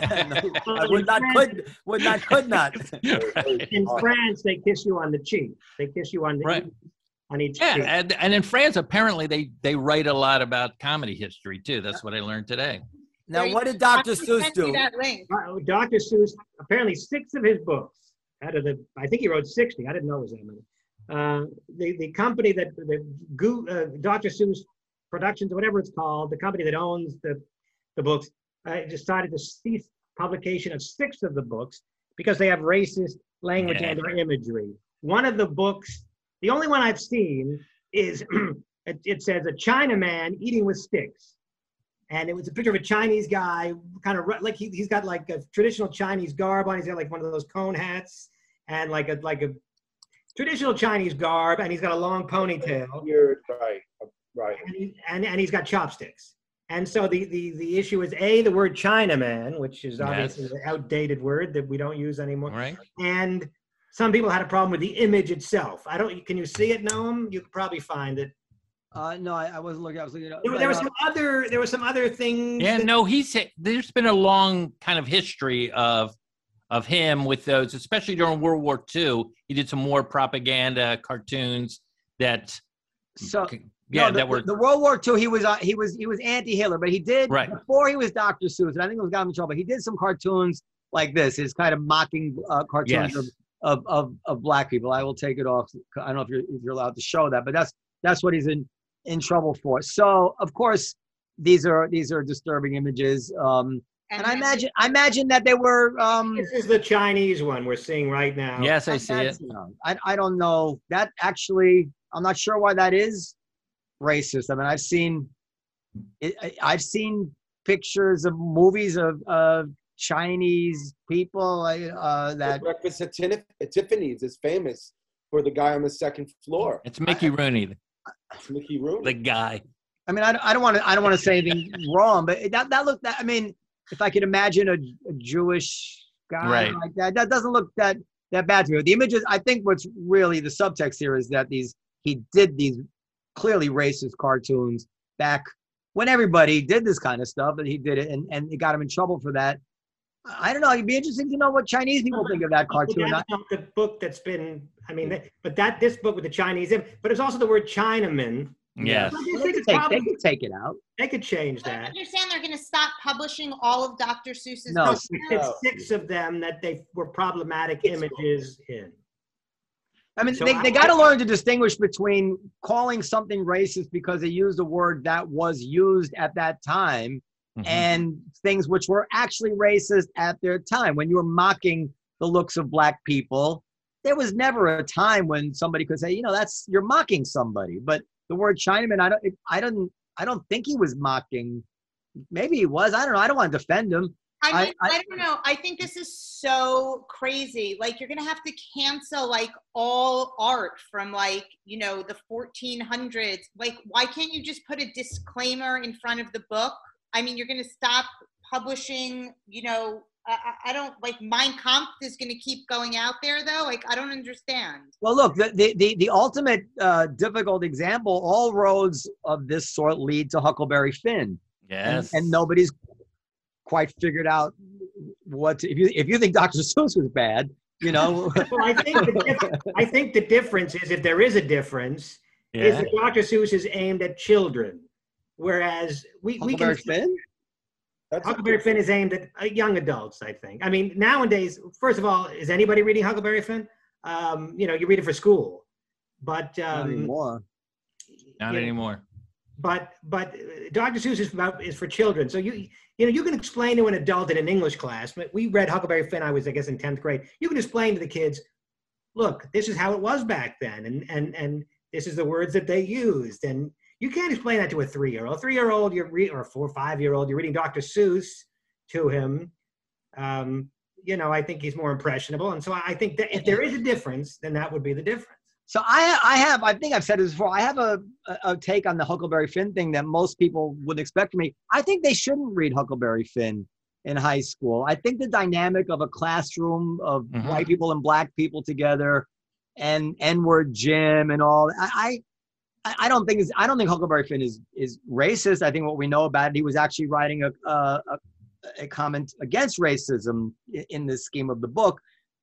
Speaker 6: I would not, could, would not, could not.
Speaker 1: In France, they kiss you on the cheek. They kiss you on the
Speaker 2: Right.
Speaker 1: on each
Speaker 2: Yeah,
Speaker 1: cheek.
Speaker 2: and, and in France, apparently they they write a lot about comedy history too. That's what I learned today.
Speaker 6: Now,
Speaker 3: There
Speaker 6: what
Speaker 3: you-
Speaker 6: did Doctor
Speaker 3: I
Speaker 6: Seuss
Speaker 3: sent you
Speaker 6: do?
Speaker 3: that link.
Speaker 1: Uh, Doctor Seuss, apparently six of his books, out of the, I think he wrote sixty. I didn't know it was that many. Uh, the, the company that, the Goo, uh, Doctor Seuss Productions, whatever it's called, the company that owns the, the books, uh, decided to cease publication of six of the books because they have racist language
Speaker 2: Yeah.
Speaker 1: and or imagery. One of the books, the only one I've seen is, it, it says, a Chinaman eating with sticks. And it was a picture of a Chinese guy, kind of like he, he's got like a traditional Chinese garb on. He's got like one of those cone hats and like a like a traditional Chinese garb, and he's got a long ponytail,
Speaker 5: You're right, right.
Speaker 1: and, he, and, and he's got chopsticks. And so the, the, the issue is A, the word Chinaman, which is obviously
Speaker 2: Yes.
Speaker 1: an outdated word that we don't use anymore.
Speaker 2: Right?
Speaker 1: And some people had a problem with the image itself. I don't, can you see it, Noam? You could probably find it.
Speaker 6: Uh, no, I, I wasn't looking. I was looking. At,
Speaker 1: There, there were some other, there were some other things.
Speaker 2: Yeah,
Speaker 1: that-
Speaker 2: no, he's there's been a long kind of history of of him with those, especially during World War Two. He did some war propaganda cartoons that,
Speaker 6: So
Speaker 2: yeah,
Speaker 6: no, the,
Speaker 2: that were
Speaker 6: the World War Two. He was uh, he was he was anti-Hitler, but he did
Speaker 2: Right.
Speaker 6: before he was Doctor Seuss. And I think it was got him in trouble. But he did some cartoons like this. His kind of mocking uh, cartoons
Speaker 2: Yes.
Speaker 6: of, of of of black people. I will take it off. I don't know if you're if you're allowed to show that, but that's that's what he's in in trouble for. So of course these are these are disturbing images. Um, and I imagine I imagine that they were. Um,
Speaker 1: This is the Chinese one we're seeing right now.
Speaker 2: yes, I see it.
Speaker 6: that's- no, I I don't know that actually. I'm not sure why that is racist. I mean, I've seen it, I- I've seen pictures of movies of of Chinese people uh, that.
Speaker 5: Breakfast at, Tin- at Tiffany's is famous for the guy on the second floor.
Speaker 2: It's Mickey Rooney.
Speaker 5: Mickey Rooney.
Speaker 2: The guy.
Speaker 6: I mean, I, I don't want to. I don't want to say anything wrong, but that that looked. That, I mean, if I could imagine a, a Jewish guy
Speaker 2: Right.
Speaker 6: like that, that doesn't look that that bad to me. The images. I think what's really the subtext here is that these he did these clearly racist cartoons back when everybody did this kind of stuff, and he did it, and and it got him in trouble for that. I don't know. It'd be interesting to know what Chinese people think of that cartoon.
Speaker 1: That's not the book that's been. I mean, but that this book with the Chinese, but it's also the word Chinaman.
Speaker 2: Yes.
Speaker 1: I
Speaker 6: Well,
Speaker 1: just
Speaker 6: they,
Speaker 1: think
Speaker 6: could
Speaker 1: it's
Speaker 6: take,
Speaker 1: probably,
Speaker 6: they could take it out.
Speaker 1: they could change
Speaker 3: I don't
Speaker 1: that.
Speaker 3: understand they're going to stop publishing all of Doctor Seuss's
Speaker 6: No,
Speaker 3: books.
Speaker 1: It's
Speaker 5: No.
Speaker 1: six of them that they were problematic
Speaker 5: It's-
Speaker 1: images in.
Speaker 6: I mean,
Speaker 1: So
Speaker 6: they,
Speaker 1: I-
Speaker 6: they got to learn to distinguish between calling something racist because they used a word that was used at that time
Speaker 2: Mhm.
Speaker 6: and things which were actually racist at their time. When you were mocking the looks of black people, there was never a time when somebody could say, you know, that's you're mocking somebody. But the word Chinaman, I don't, I don't, I don't think he was mocking. Maybe he was. I don't know. I don't want to defend him.
Speaker 3: I mean,
Speaker 6: I-
Speaker 3: I, don't know. I think this is so crazy. Like, you're gonna have to cancel like all art from like you know the fourteen hundreds. Like, why can't you just put a disclaimer in front of the book? I mean, you're gonna stop publishing. You know, I, I I don't like Mein Kampf is gonna keep going out there though. Like, I don't understand.
Speaker 6: Well, look, the the the, the ultimate uh, difficult example. All roads of this sort lead to Huckleberry Finn.
Speaker 2: Yes.
Speaker 6: And, and nobody's quite figured out what to, if you if you think Doctor Seuss was bad, you know.
Speaker 1: Well, I think the diff- I think the difference is, if there is a difference, is
Speaker 2: Yeah.
Speaker 1: that Doctor Seuss is aimed at children, whereas we we
Speaker 6: Huckleberry
Speaker 1: can.
Speaker 6: Finn?
Speaker 5: That's
Speaker 1: Huckleberry Finn is aimed at uh, young adults, I think. I mean, nowadays, first of all, is anybody reading Huckleberry Finn? Um, you know, you read it for school, but
Speaker 6: Not
Speaker 1: um,
Speaker 6: anymore.
Speaker 2: Not
Speaker 1: yeah.
Speaker 2: anymore.
Speaker 1: but but uh, Doctor Seuss is about is for children. So you you know you can explain to an adult in an English class. We read Huckleberry Finn. I was I guess in tenth grade. You can explain to the kids, look, this is how it was back then, and and and this is the words that they used, and you can't explain that to a three-year-old. Three-year-old, you're re- or a four or five-year-old, you're reading Doctor Seuss to him. Um, you know, I think he's more impressionable, and so I think that if there is a difference, then that would be the difference.
Speaker 6: So I I have I think I've said this before. I have a, a, a take on the Huckleberry Finn thing that most people would expect from me. I think they shouldn't read Huckleberry Finn in high school. I think the dynamic of a classroom of
Speaker 2: Mhm.
Speaker 6: white people and black people together, and N-word Jim and all. I I, I don't think it's, I don't think Huckleberry Finn is is racist. I think what we know about it, he was actually writing a a, a, a comment against racism in, in this scheme of the book.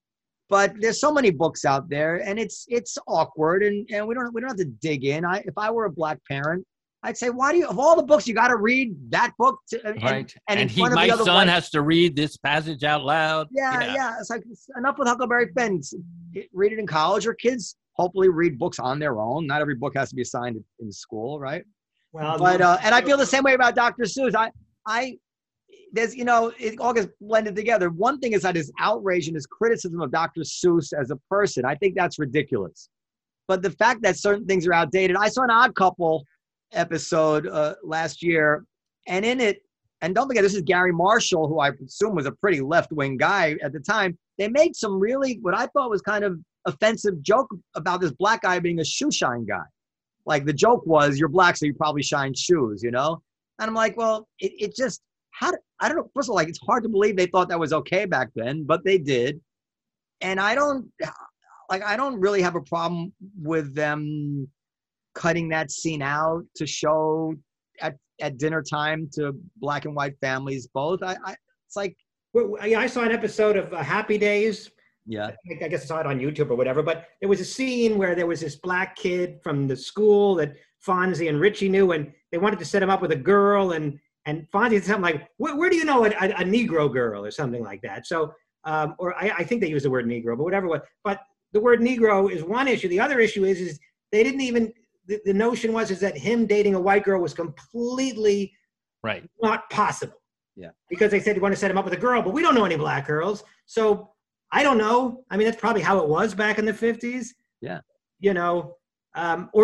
Speaker 6: But there's so many books out there, and it's it's awkward, and, and we don't we don't have to dig in. I if I were a black parent, I'd say, why do you of all the books you got to read that book? To, and,
Speaker 2: Right.
Speaker 6: And,
Speaker 2: And,
Speaker 6: in
Speaker 2: he,
Speaker 6: front of
Speaker 2: my
Speaker 6: the other
Speaker 2: son
Speaker 6: white-
Speaker 2: has to read this passage out loud.
Speaker 6: Yeah, yeah, It's like it's enough with Huckleberry Finn. It's- Read it in college, or kids hopefully read books on their own. Not every book has to be assigned in school, right?
Speaker 1: Well,
Speaker 6: But uh, and I feel the same way about Doctor Seuss. I I there's you know it all gets blended together. One thing is that his outrage and his criticism of Doctor Seuss as a person. I think that's ridiculous. But the fact that certain things are outdated. I saw an Odd Couple episode uh, last year, and in it, and don't forget, this is Gary Marshall, who I assume was a pretty left-wing guy at the time. They made some really what I thought was kind of offensive joke about this black guy being a shoe shine guy. Like the joke was, you're black, so you probably shine shoes, you know? And I'm like, well, it, it just, how, did, I don't know, first of all, like, it's hard to believe they thought that was okay back then, but they did. And I don't, like, I don't really have a problem with them cutting that scene out to show at, at dinner time to black and white families both. I, I it's like,
Speaker 1: Well, yeah, I saw an episode of uh, Happy Days.
Speaker 6: yeah.
Speaker 1: I guess I saw it on YouTube or whatever, but there was a scene where there was this black kid from the school that Fonzie and Richie knew, and they wanted to set him up with a girl, and and Fonzie said something like, where, where do you know a, a, a Negro girl or something like that? So, um, or I, I think they used the word Negro, but whatever it was. But the word Negro is one issue. The other issue is, is they didn't even, the, the notion was is that him dating a white girl was completely
Speaker 2: Right.
Speaker 1: not possible.
Speaker 6: Yeah.
Speaker 1: Because they said you want to set him up with a girl, but we don't know any black girls. So I don't know. I mean, that's probably how it was back in the fifties.
Speaker 6: Yeah.
Speaker 1: You know, um, or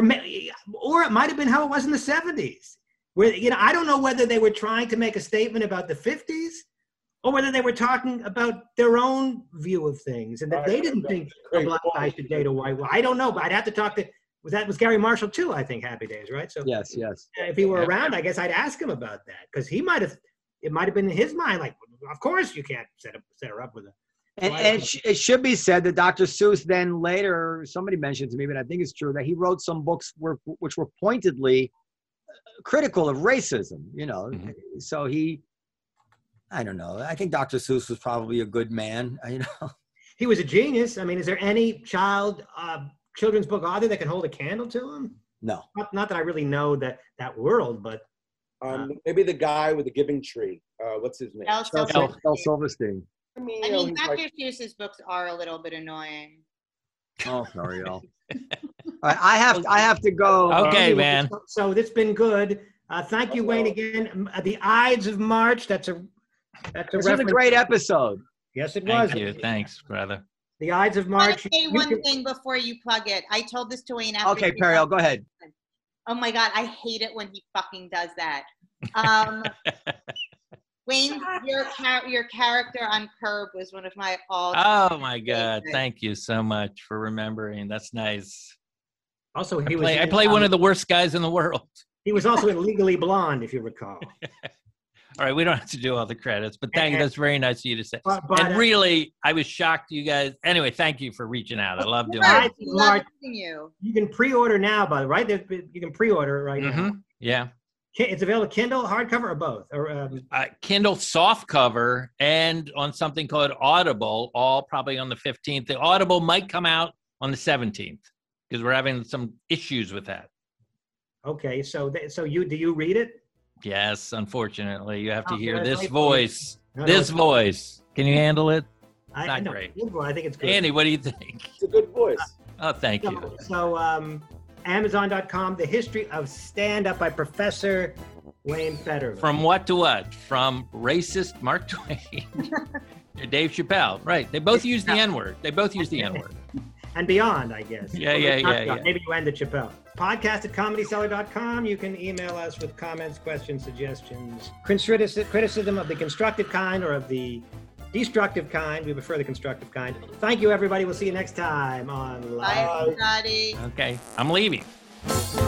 Speaker 1: or it might have been how it was in the seventies. Where, you know, I don't know whether they were trying to make a statement about the fifties or whether they were talking about their own view of things and that they didn't think a black guy should date a white one. I don't know, but I'd have to talk to was that was Gary Marshall too? I think Happy Days, right? So
Speaker 6: Yes, yes.
Speaker 1: if he were
Speaker 2: Yeah.
Speaker 1: around, I guess I'd ask him about that because he might have. It might have been in his mind, like, of course you can't set up set her up with a.
Speaker 6: And, and it, sh- it should be said that Doctor Seuss then later, somebody mentioned to me, but I think it's true, that he wrote some books were, which were pointedly critical of racism, you know.
Speaker 2: Mhm.
Speaker 6: So he, I don't know. I think Doctor Seuss was probably a good man, you know.
Speaker 1: He was a genius. I mean, is there any child uh, children's book author that can hold a candle to him?
Speaker 6: No.
Speaker 1: Not, not that I really know that that world, but
Speaker 5: Um, maybe the guy with the giving tree. Uh, what's his name?
Speaker 3: El
Speaker 6: Del,
Speaker 3: Silverstein.
Speaker 6: Del Silverstein.
Speaker 5: I mean,
Speaker 3: I
Speaker 5: you know,
Speaker 3: mean,
Speaker 5: he's
Speaker 3: Doctor
Speaker 5: like,
Speaker 3: Seuss's books are a little bit annoying.
Speaker 6: Oh, sorry, y'all. All right, I have I have to go.
Speaker 2: Okay,
Speaker 1: Anyway,
Speaker 2: man.
Speaker 1: So, so it's been good. Uh, thank you, Wayne, again. Um, uh, The Ides of March. That's a that's a
Speaker 6: This was a
Speaker 1: reference.
Speaker 6: great episode.
Speaker 1: Yes, it was.
Speaker 2: Thank you. Thanks, brother.
Speaker 1: The Ides of
Speaker 3: I want
Speaker 1: March.
Speaker 3: to say
Speaker 1: You
Speaker 3: one
Speaker 1: can-
Speaker 3: thing before you plug it. I told this to Wayne after.
Speaker 6: Okay,
Speaker 3: he
Speaker 6: Periel,
Speaker 3: left.
Speaker 6: go ahead.
Speaker 3: Oh my God, I hate it when he fucking does that. Um, Wayne, your char- your character on Curb was one of my all.
Speaker 2: Oh my God!
Speaker 3: favorite.
Speaker 2: Thank you so much for remembering. That's nice.
Speaker 1: Also,
Speaker 2: I
Speaker 1: he was.
Speaker 2: play, I
Speaker 1: in,
Speaker 2: play
Speaker 1: um,
Speaker 2: one of the worst guys in the world.
Speaker 1: He was also in Legally Blonde, if you recall.
Speaker 2: All right, we don't have to do all the credits, but thank you. That's very nice of you to say.
Speaker 1: But, but,
Speaker 2: And
Speaker 1: uh,
Speaker 2: really, I was shocked you guys. Anyway, thank you for reaching out. I love doing
Speaker 1: Right.
Speaker 2: it.
Speaker 3: We love meeting you.
Speaker 1: you can pre-order now, by the right? There's- You can pre-order it right now.
Speaker 2: hmm Yeah.
Speaker 1: Ki- It's available Kindle, hardcover, or both. Or um,
Speaker 2: Uh, Kindle soft cover and on something called Audible, all probably on the fifteenth. The Audible might come out on the seventeenth because we're having some issues with that.
Speaker 1: okay, so th- so you do you read it?
Speaker 2: Yes, unfortunately, you have to
Speaker 1: Oh,
Speaker 2: hear
Speaker 1: that's
Speaker 2: this
Speaker 1: right.
Speaker 2: voice.
Speaker 1: No, no,
Speaker 2: This
Speaker 1: it's-
Speaker 2: voice. Can you handle it?
Speaker 1: I,
Speaker 2: not
Speaker 1: no,
Speaker 2: great.
Speaker 1: well, I think it's good.
Speaker 2: Andy, what do you think?
Speaker 5: it's a good voice.
Speaker 2: Oh, thank you.
Speaker 1: So, so um, Amazon dot com, The History of Stand-Up by Professor Wayne Federer.
Speaker 2: From what to what? From racist Mark Twain to Dave Chappelle. Right. They both use the N-word. They both use the N-word.
Speaker 1: and beyond, I guess.
Speaker 2: Yeah,
Speaker 1: Or
Speaker 2: yeah,
Speaker 1: maybe not
Speaker 2: yeah,
Speaker 1: beyond.
Speaker 2: yeah.
Speaker 1: Maybe you end at Chappelle. Podcast at comedy seller dot com. You can email us with comments, questions, suggestions, critici- criticism of the constructive kind or of the destructive kind. We prefer the constructive kind. Thank you, everybody. We'll see you next time on
Speaker 3: Bye,
Speaker 1: Live.
Speaker 3: everybody.
Speaker 2: Okay. I'm leaving.